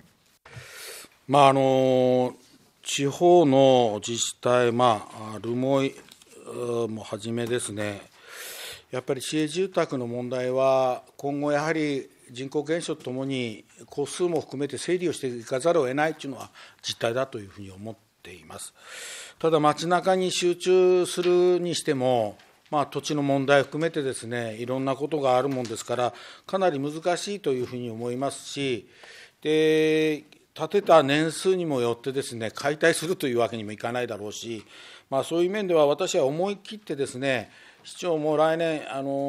Speaker 1: 地方の自治体、留萌もはじめですね、やっぱり市営住宅の問題は、今後やはり人口減少とともに、戸数も含めて整理をしていかざるを得ないというのは実態だというふうに思っています。ただ、街中に集中するにしても、土地の問題を含めてですね、いろんなことがあるものですから、かなり難しいというふうに思いますし、で建てた年数にもよってですね、解体するというわけにもいかないだろうし、そういう面では私は思い切ってですね、市長も来年、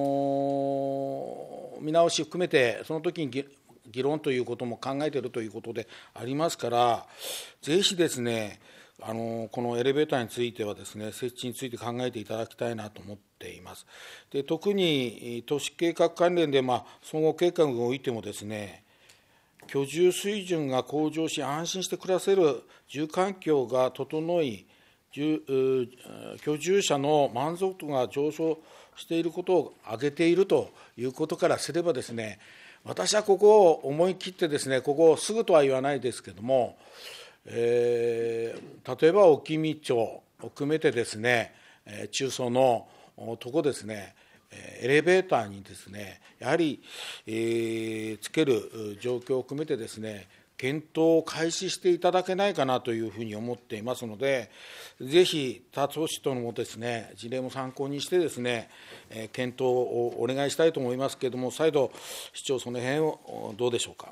Speaker 1: 見直し含めて、その時に議論ということも考えているということでありますから、ぜひですね、このエレベーターについてはですね、設置について考えていただきたいなと思っています。で、特に都市計画関連で、総合計画においてもですね、居住水準が向上し、安心して暮らせる住環境が整い、居住者の満足度が上昇していることを挙げているということからすればですね、私はここを思い切ってですね、ここをすぐとは言わないですけれども、例えば沖見町を含めてですね、中層のとこですね、エレベーターにですね、やはり、つける状況を含めてですね、検討を開始していただけないかなというふうに思っていますので、ぜひ他都市とのですね、事例も参考にしてですね、検討をお願いしたいと思いますけれども、再度市長、その辺をどうでしょうか。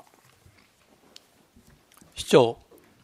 Speaker 4: 市長。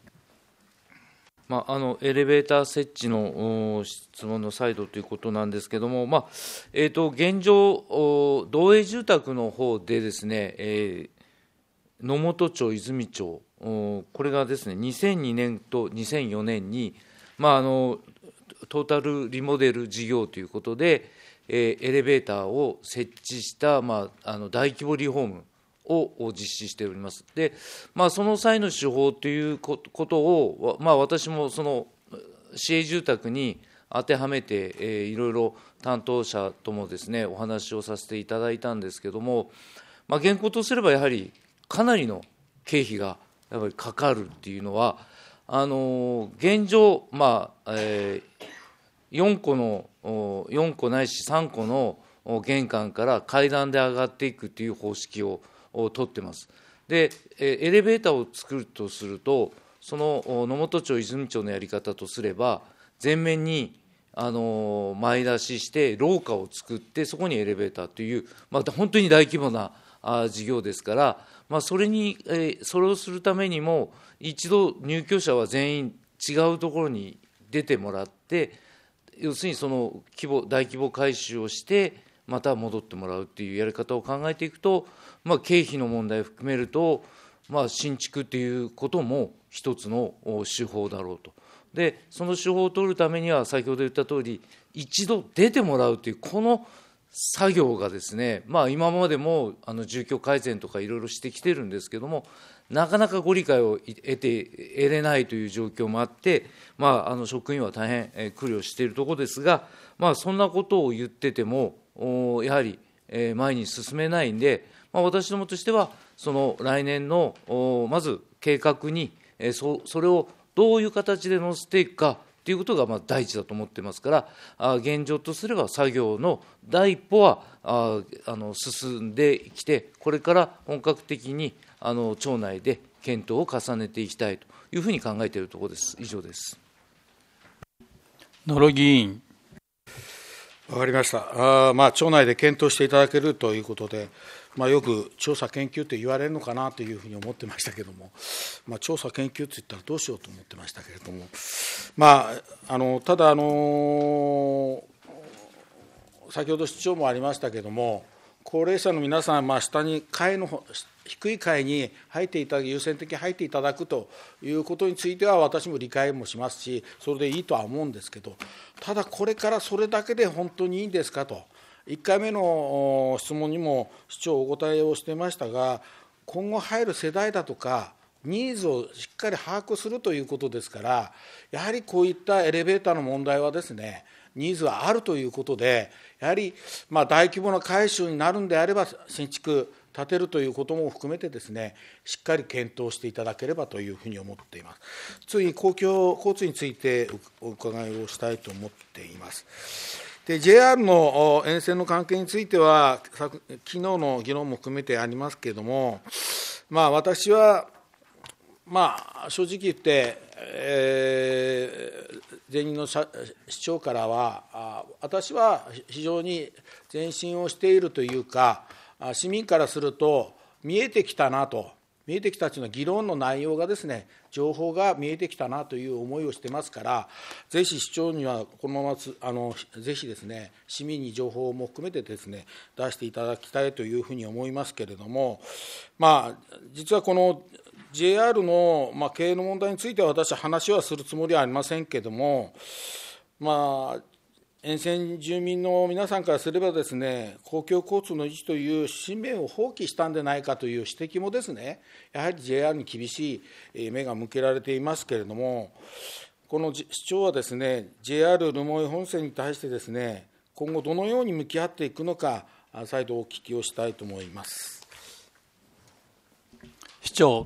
Speaker 3: エレベーター設置の質問の再度ということなんですけれども、現状、同営住宅の方でですね、野本町、泉町、これがですね、2002年と2004年に、トータルリモデル事業ということで、 エレベーターを設置した、大規模リフォームを実施しております。で、その際の手法ということを、私もその市営住宅に当てはめて、いろいろ担当者ともですね、お話をさせていただいたんですけれども、現行とすればやはりかなりの経費がやっぱりかかるっていうのは、現状、4個ないし3個の玄関から階段で上がっていくという方式を取ってます。で、エレベーターを作るとすると、その野本町、泉町のやり方とすれば、前面に前出しして廊下を作って、そこにエレベーターという、本当に大規模な事業ですから、それをするためにも、一度入居者は全員違うところに出てもらって、要するにその大規模改修をして、また戻ってもらうっていうやり方を考えていくと、経費の問題を含めると、新築ということも一つの手法だろうと。で、その手法を取るためには、先ほど言ったとおり、一度出てもらうという、この作業がですね、今までも住居改善とかいろいろしてきてるんですけども、なかなかご理解を得れないという状況もあって、職員は大変苦慮しているところですが、そんなことを言ってても、やはり前に進めないんで、私どもとしては、その来年のまず計画に、それをどういう形で載せていくかということが第一だと思ってますから、現状とすれば作業の第一歩は進んできて、これから本格的に町内で検討を重ねていきたいというふうに考えているところです。以上です。
Speaker 4: 野呂議員。
Speaker 1: わかりました。町内で検討していただけるということで、よく調査研究って言われるのかなというふうに思ってましたけども、調査研究って言ったらどうしようと思ってましたけれども、ただ先ほど主張もありましたけれども、高齢者の皆さん、下に低い階に入っていただく、優先的に入っていただくということについては、私も理解もしますし、それでいいとは思うんですけど、ただこれからそれだけで本当にいいんですかと、1回目の質問にも市長お答えをしてましたが、今後入る世代だとか、ニーズをしっかり把握するということですから、やはりこういったエレベーターの問題はですね、ニーズはあるということで、やはり大規模な改修になるんであれば、新築建てるということも含めてですね、しっかり検討していただければというふうに思っています。次に公共交通についてお伺いをしたいと思っています。で、JR の沿線の関係については、昨日の議論も含めてありますけれども、私は、正直言って、前任の市長からは、私は非常に前進をしているというか、市民からすると見えてきたなと、見えてきたというのは議論の内容がですね、情報が見えてきたなという思いをしてますから、ぜひ市長にはこのままぜひですね、市民に情報も含めてですね、出していただきたいというふうに思いますけれども、実はこの JR の経営の問題については、私は話はするつもりはありませんけれども、沿線住民の皆さんからすればですね、公共交通の維持という使命を放棄したんでないかという指摘もですね、やはり JR に厳しい目が向けられていますけれども、この市長はですね、JR 留萌本線に対してですね、今後どのように向き合っていくのか、再度お聞きをしたいと思います。
Speaker 4: 市長。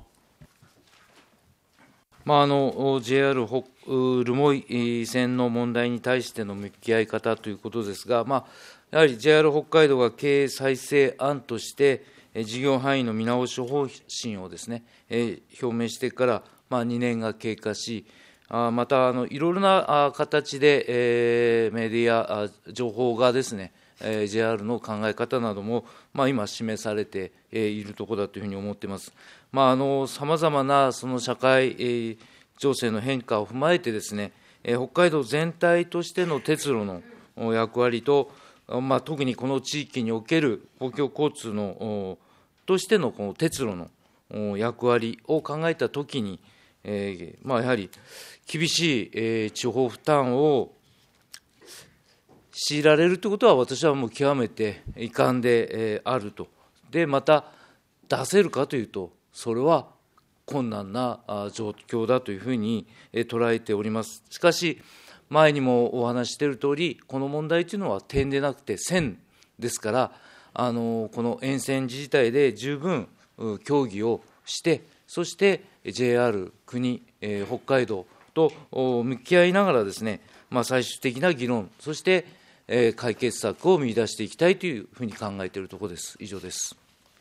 Speaker 3: JR 留萌線の問題に対しての向き合い方ということですが、やはり JR 北海道が経営再生案として、事業範囲の見直し方針をですね、表明してから2年が経過し、またいろいろな形でメディア、情報がですね、JR の考え方なども、今、示されているところだというふうに思っています。さまざまなその社会情勢の変化を踏まえてですね、北海道全体としての鉄路の役割と、特にこの地域における公共交通のとしてのこの鉄路の役割を考えたときに、やはり厳しい地方負担を強いられるということは、私はもう極めて遺憾であると。で、また、出せるかというと、それは困難な状況だというふうに捉えております。しかし、前にもお話ししているとおり、この問題というのは点でなくて線ですから、この沿線自治体で十分協議をして、そして JR、国、北海道と向き合いながらですね、最終的な議論、そして解決策を見出していきたいというふうに考えているところです。以上です。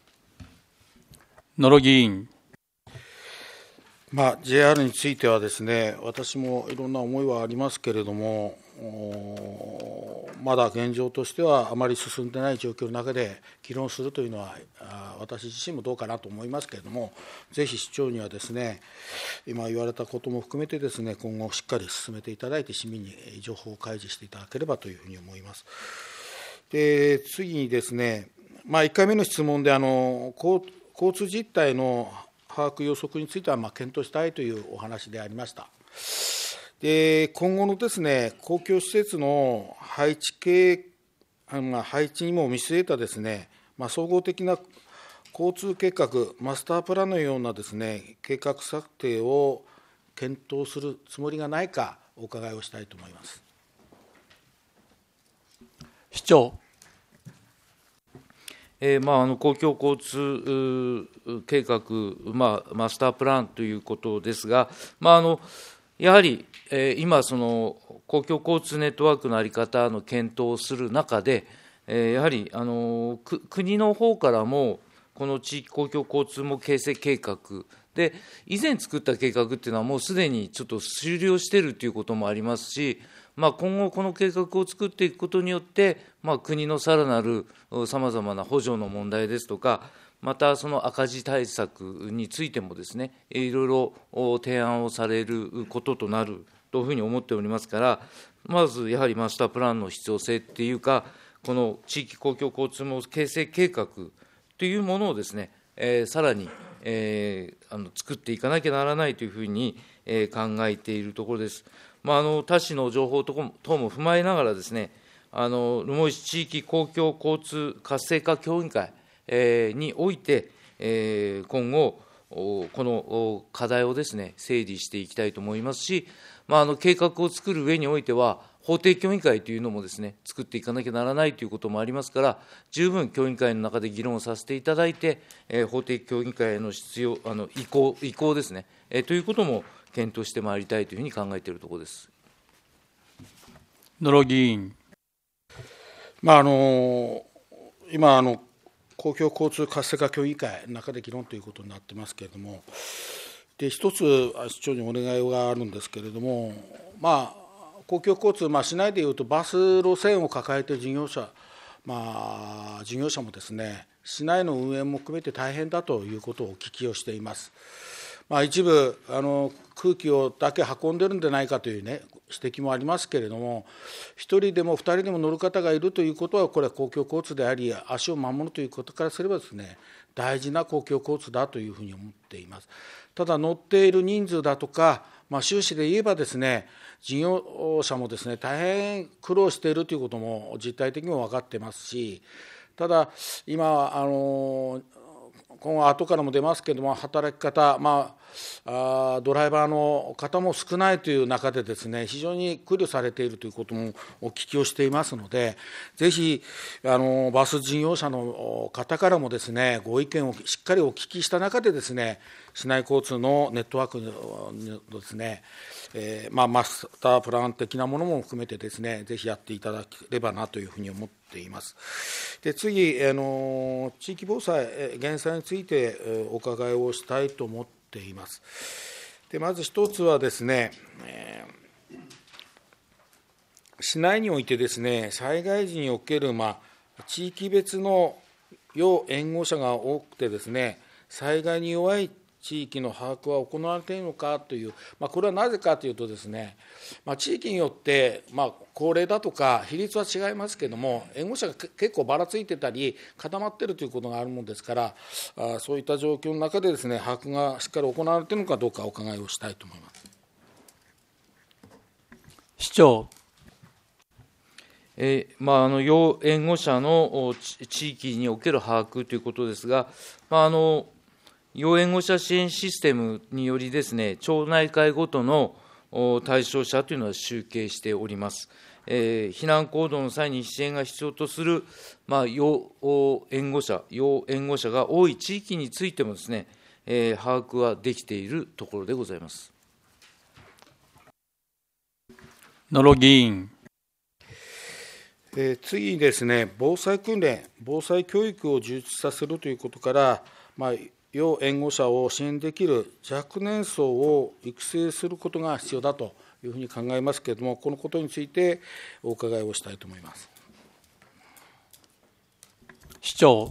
Speaker 4: 野呂議員。
Speaker 1: JR についてはですね、私もいろんな思いはありますけれども、まだ現状としてはあまり進んでない状況の中で議論するというのは、私自身もどうかなと思いますけれども、ぜひ市長にはですね、今言われたことも含めてですね、今後しっかり進めていただいて、市民に情報を開示していただければというふうに思います。で、次にですね、1回目の質問で交通実態の把握予測については検討したいというお話でありました。で、今後のですね、公共施設の配置にも見据えたですね、総合的な交通計画、マスタープランのようなですね、計画策定を検討するつもりがないか、お伺いをしたいと思います。
Speaker 4: 市長。
Speaker 3: 公共交通計画、マスタープランということですが、やはり、今、公共交通ネットワークの在り方の検討をする中で、やはり国の方からも、この地域公共交通網形成計画で、以前作った計画っていうのは、もうすでにちょっと終了しているということもありますし、今後、この計画を作っていくことによって、国のさらなるさまざまな補助の問題ですとか、またその赤字対策についてもですね、いろいろ提案をされることとなるというふうに思っておりますから、まずやはりマスタープランの必要性っていうか、この地域公共交通網形成計画というものをですね、さらに作っていかなきゃならないというふうに考えているところです。他市の情報等も踏まえながらですね、留萌市地域公共交通活性化協議会において、今後、この課題をですね、整理していきたいと思いますし、計画を作る上においては、法定協議会というのもですね、作っていかなきゃならないということもありますから、十分協議会の中で議論をさせていただいて、法定協議会への移行ですね、ということも検討してまいりたいというふうに考えているところです。
Speaker 4: 野呂議員。
Speaker 1: 今、公共交通活性化協議会の中で議論ということになってますけれども、で一つ、市長にお願いがあるんですけれども、公共交通、市内でいうとバス路線を抱えている事業者もですね、市内の運営も含めて大変だということをお聞きをしています。一部空気をだけ運んでるんじゃないかというね、指摘もありますけれども、1人でも2人でも乗る方がいるということは、これは公共交通であり、足を守るということからすればですね、大事な公共交通だというふうに思っています。ただ、乗っている人数だとか、収支で言えばですね、事業者もですね、大変苦労しているということも実態的にも分かっていますし、ただ、今、今後後からも出ますけれども、働き方、ドライバーの方も少ないという中でですね、非常に苦慮されているということもお聞きをしていますので、ぜひバス事業者の方からもですね、ご意見をしっかりお聞きした中でですね、市内交通のネットワークのですね、マスタープラン的なものも含めてですね、ぜひやっていただければなというふうに思っています。で次、地域防災減災についてお伺いをしたいと思っています。でまず一つはですね、市内においてですね、災害時における地域別の要援護者が多くてですね、災害に弱い地域の把握は行われているのかという、これはなぜかというとですね、地域によって、高齢だとか比率は違いますけれども、援護者が結構ばらついてたり固まっているということがあるものですから、そういった状況の中でですね、把握がしっかり行われているのかどうかお伺いをしたいと思います。
Speaker 4: 市長。
Speaker 3: 要援護者の地域における把握ということですが、要援護者支援システムによりですね、町内会ごとの対象者というのは集計しております。避難行動の際に支援が必要とする、要援護者が多い地域についてもですね、把握はできているところでございます。
Speaker 4: 野呂議員。
Speaker 1: 次にですね、防災訓練、防災教育を充実させるということから、要援護者を支援できる若年層を育成することが必要だというふうに考えますけれども、このことについてお伺いをしたいと思います。
Speaker 4: 市長。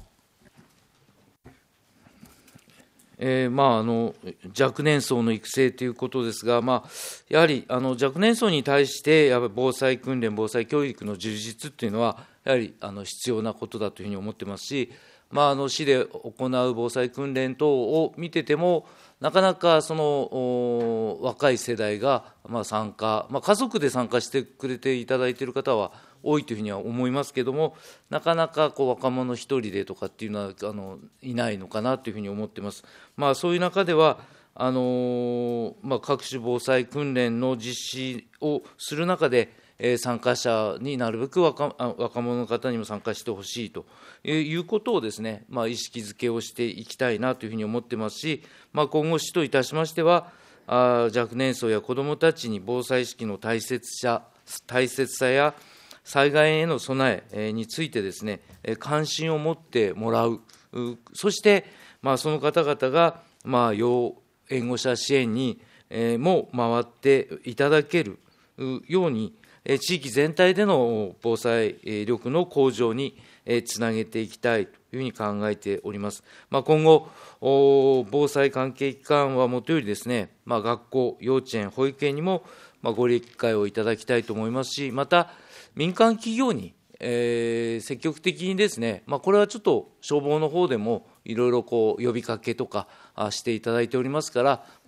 Speaker 3: 若年層の育成ということですが、やはり若年層に対して、やっぱり防災訓練、防災教育の充実というのは、やはり必要なことだというふうに思ってますし、市で行う防災訓練等を見てても、なかなかその若い世代が参加、家族で参加してくれていただいている方は多いというふうには思いますけれども、なかなか若者一人でとかっていうのはいないのかなというふうに思っています。そういう中では各種防災訓練の実施をする中で、参加者になるべく若者の方にも参加してほしいということをですね、意識づけをしていきたいなというふうに思ってますし、今後、市といたしましては、若年層や子どもたちに防災意識の大切さや災害への備えについてですね、関心を持ってもらう、そして、その方々が、要援護者支援にも回っていただけるように、地域全体での防災力の向上につなげていきたいというふうに考えております。今後、防災関係機関はもとよりですね、学校、幼稚園、保育園にもご理解をいただきたいと思いますし、また民間企業に積極的にですね、これはちょっと消防の方でもいろいろ呼びかけとかしていただいておりますから、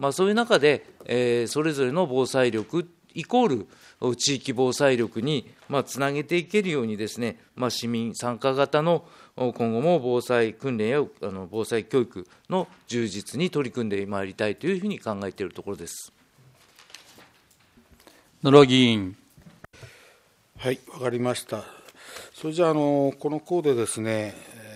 Speaker 3: そういう中でそれぞれの防災力イコール地域防災力につなげていけるようにですね、市民参加型の今後も防災訓練や防災教育の充実に取り組んでまいりたいというふうに考えているところです。
Speaker 4: 野呂議員。
Speaker 1: はい、わかりました。それじゃあ、この項でですね、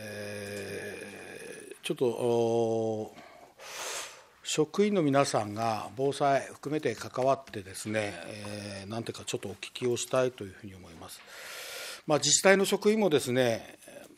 Speaker 1: ちょっと職員の皆さんが防災含めて関わってですね、なんていうかちょっとお聞きをしたいというふうに思います。自治体の職員もですね、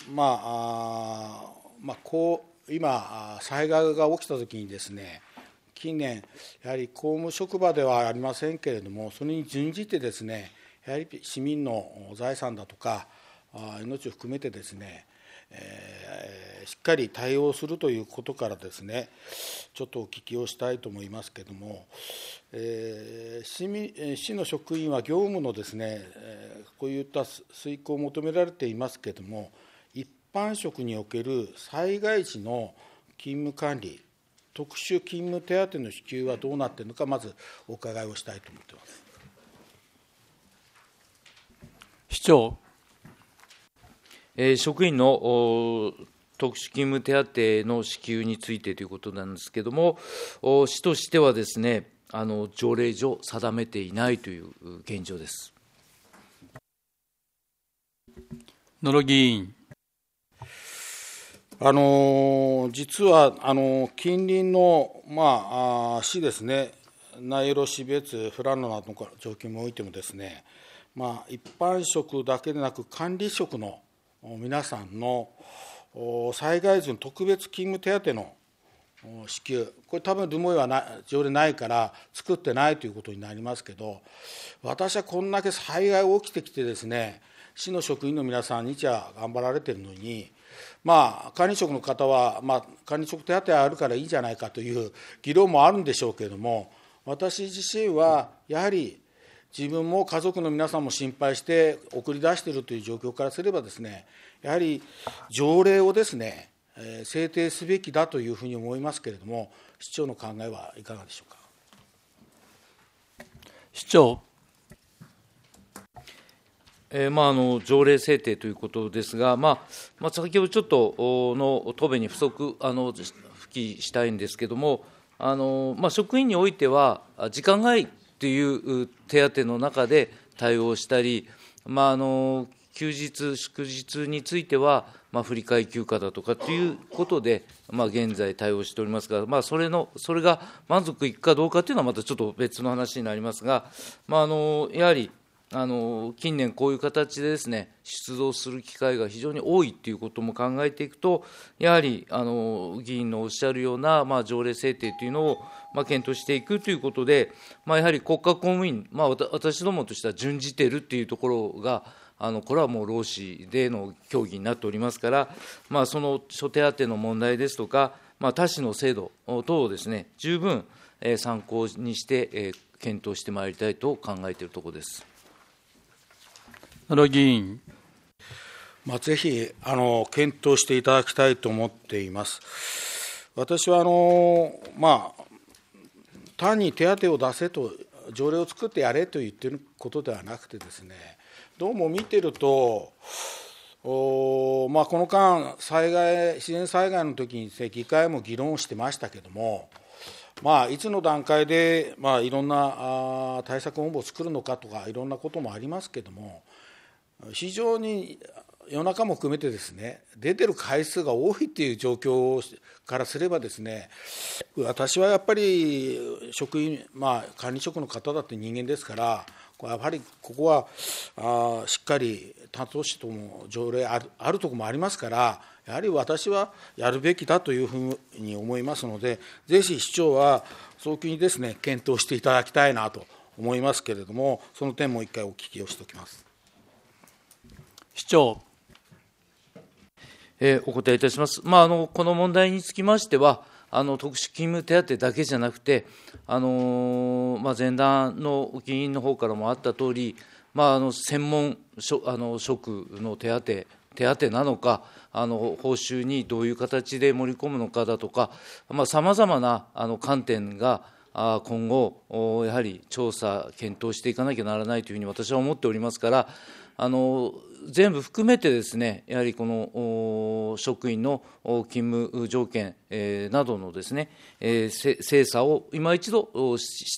Speaker 1: 今災害が起きたときにですね、近年やはり公務職場ではありませんけれども、それに準じてですね、やはり市民の財産だとか命を含めてですね、しっかり対応するということからですね、ちょっとお聞きをしたいと思いますけれども、市の職員は業務のですね、こういった遂行を求められていますけれども、一般職における災害時の勤務管理、特殊勤務手当の支給はどうなっているのか、まずお伺いをしたいと思っています。
Speaker 4: 市長。
Speaker 3: 職員の特殊勤務手当の支給についてということなんですけれども、市としてはですね、条例上定めていないという現状です。
Speaker 4: 野呂議員。
Speaker 1: 実は近隣の、市ですね、名寄市別、富良野などの状況においてもですね、一般職だけでなく管理職の皆さんの災害時の特別勤務手当の支給、これ多分留萌は条例ないから作ってないということになりますけど、私はこんだけ災害が起きてきてですね、市の職員の皆さん日夜頑張られているのに、管理職の方は、管理職手当あるからいいじゃないかという議論もあるんでしょうけれども、私自身はやはり自分も家族の皆さんも心配して送り出しているという状況からすればですね、やはり条例をですね、制定すべきだというふうに思いますけれども、市長の考えはいかがでしょうか。
Speaker 4: 市長。
Speaker 3: 条例制定ということですが、先ほどちょっとの答弁に付記したいんですけれども、職員においては、時間外という手当の中で対応したり、休日、祝日については、振り替え休暇だとかということで、現在対応しておりますが、それが満足いくかどうかというのはまたちょっと別の話になりますが、やはり近年こういう形でですね、出動する機会が非常に多いということも考えていくと、やはり議員のおっしゃるような条例制定というのを検討していくということで、やはり国家公務員、私どもとしては準じているというところが、これはもう労使での協議になっておりますから、その諸手当の問題ですとか、他種の制度等をですね、十分参考にして検討してまいりたいと考えているところです。
Speaker 4: 野呂議員。
Speaker 1: ぜひ検討していただきたいと思っています。私は単に手当を出せと、条例を作ってやれと言っていることではなくてですね、どうも見てると、この間、自然災害の時に議会も議論をしてましたけれども、いつの段階で、いろんな対策本部を作るのかとか、いろんなこともありますけれども、非常に夜中も含めてですね、出てる回数が多いという状況からすればですね、私はやっぱり職員、管理職の方だって人間ですから、やはりここはしっかり担当者とも条例あるところもありますから、やはり私はやるべきだというふうに思いますので、ぜひ市長は早急にですね、検討していただきたいなと思いますけれども、その点もう一回お聞きをしておきます。
Speaker 4: 市長。
Speaker 3: お答えいたします。この問題につきましては、特殊勤務手当だけじゃなくて、前段の議員の方からもあったとおり、専門職の手当なのか、報酬にどういう形で盛り込むのかだとか、さまざまな観点が今後、やはり調査、検討していかなきゃならないというふうに私は思っておりますから、全部含めてですね、やはりこの職員の勤務条件などのですね、精査を今一度して、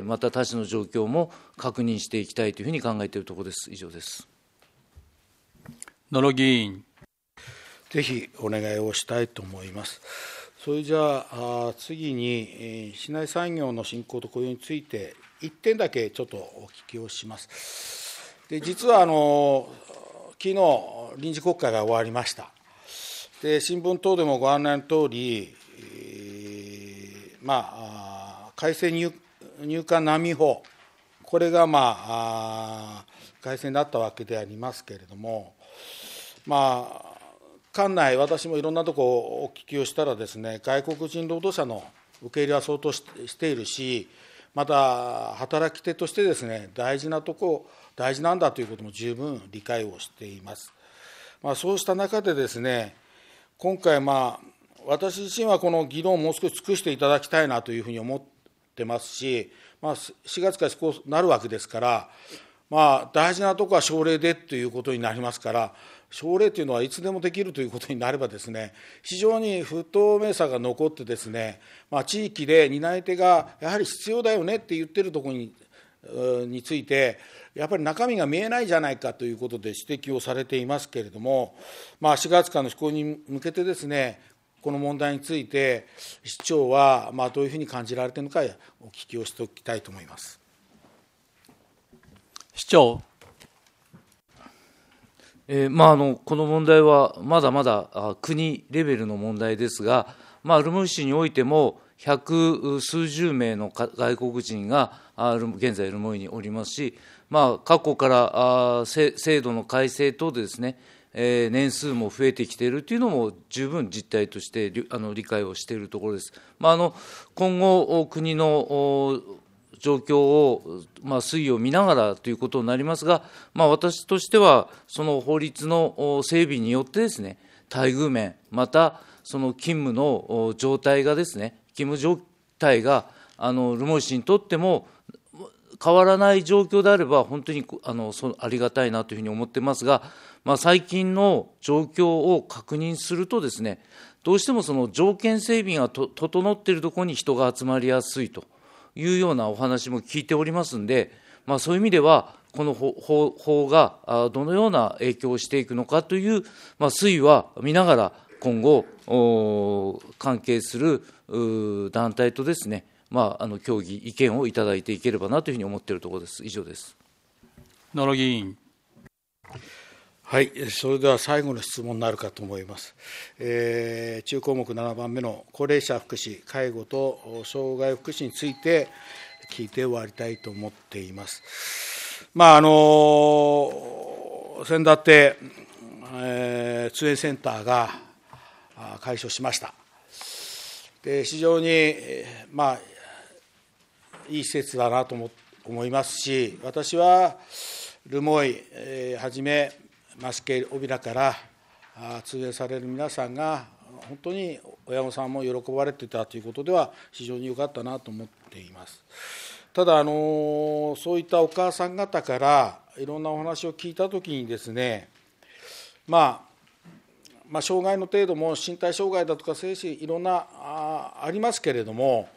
Speaker 3: また他種の状況も確認していきたいというふうに考えているところです。以上です。
Speaker 4: 野呂議員。
Speaker 1: ぜひお願いをしたいと思います。それじゃあ次に市内産業の振興と雇用について1点だけちょっとお聞きをします。で実は昨日臨時国会が終わりました。で新聞等でもご案内のとおり、改正入管難民法、これが改正になったわけでありますけれども、館内、私もいろんなところをお聞きをしたらですね、外国人労働者の受け入れは相当しているし、また働き手としてですね、大事なんだということも十分理解をしています。そうした中でですね、今回私自身はこの議論をもう少し尽くしていただきたいなというふうに思ってますし、4月から施行になるわけですから、大事なところは省例でということになりますから、省例というのはいつでもできるということになればですね、非常に不透明さが残ってですね、地域で担い手がやはり必要だよねって言ってるところについて、やっぱり中身が見えないじゃないかということで指摘をされていますけれども、4月からの施行に向けてですね、この問題について市長はどういうふうに感じられているのかお聞きをしておきたいと思います。
Speaker 4: 市長。
Speaker 3: この問題はまだまだ国レベルの問題ですが、留萌市においても百数十名の外国人が現在留萌におりますし、過去から制度の改正等でですね、年数も増えてきているというのも十分実態として理解をしているところです。今後国の状況を推移を見ながらということになりますが、私としてはその法律の整備によってですね、待遇面、またその勤務の状態がですね、勤務状態が留萌市にとっても変わらない状況であれば、本当にありがたいなというふうに思ってますが、最近の状況を確認するとですね、どうしてもその条件整備が整っているところに人が集まりやすいというようなお話も聞いておりますので、そういう意味では、この法がどのような影響をしていくのかという推移は見ながら、今後、関係する団体とですね、協議、意見をいただいていければなというふうに思っているところです。以上です。
Speaker 4: 野呂議員。
Speaker 1: はい、それでは最後の質問になるかと思います。中項目7番目の高齢者福祉、介護と障害福祉について聞いて終わりたいと思っています。先だって通園センターが開所しました。で、非常に、いい施設だなと思いますし、私は留萌はじめ増毛小平から通園される皆さんが本当に親御さんも喜ばれていたということでは非常に良かったなと思っています。ただそういったお母さん方からいろんなお話を聞いたときにですね、障害の程度も身体障害だとか精神いろんなありますけれども、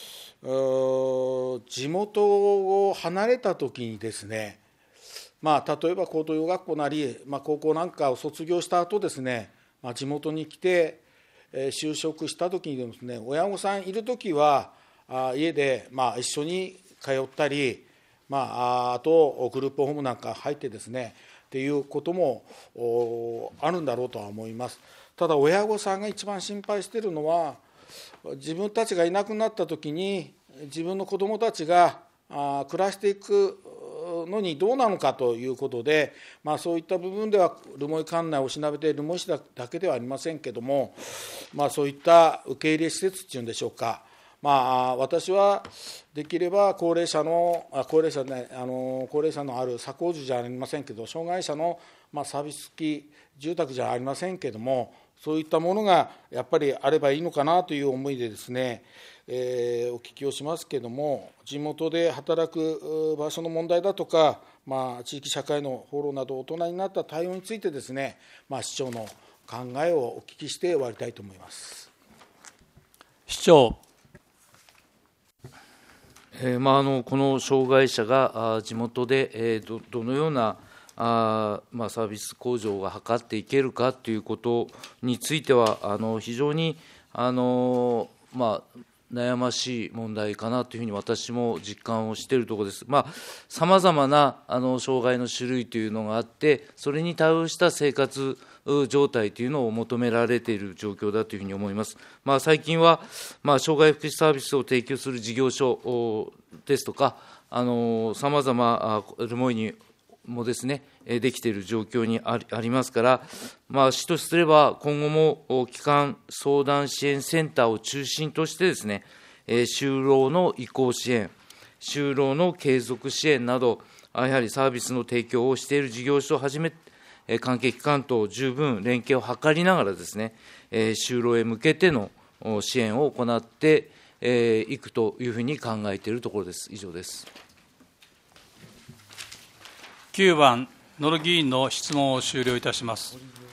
Speaker 1: 地元を離れたときにですね、例えば高等養学校なり、高校なんかを卒業した後ですね、地元に来て就職したときにですね、親御さんいるときは家で一緒に通ったり、あとグループホームなんか入ってですねっていうこともあるんだろうとは思います。ただ親御さんが一番心配しているのは、自分たちがいなくなったときに自分の子どもたちが暮らしていくのにどうなのかということで、そういった部分では留萌管内をしなべて留萌市だけではありませんけれども、そういった受け入れ施設というんでしょうか、私はできれば高齢者のある左高住じゃありませんけど、障害者のサービス付き住宅じゃありませんけれども、そういったものがやっぱりあればいいのかなという思いでですね、お聞きをしますけれども、地元で働く場所の問題だとか、地域社会のフォローなど大人になった対応についてですね、市長の考えをお聞きして終わりたいと思います。
Speaker 4: 市長。
Speaker 3: この障害者が地元でどのようなサービス向上が図っていけるかということについては非常に悩ましい問題かなというふうに私も実感をしているところです。さまざまな障害の種類というのがあって、それに対応した生活状態というのを求められている状況だというふうに思います。最近は障害福祉サービスを提供する事業所ですとか、さまざま留萌にもですね、できている状況にありますから、市とすれば今後も基幹相談支援センターを中心としてですね、就労の移行支援、就労の継続支援など、やはりサービスの提供をしている事業所をはじめ、関係機関と十分連携を図りながらですね、就労へ向けての支援を行っていくというふうに考えているところです。以上です。
Speaker 4: 9番、野呂議員の質問を終了いたします。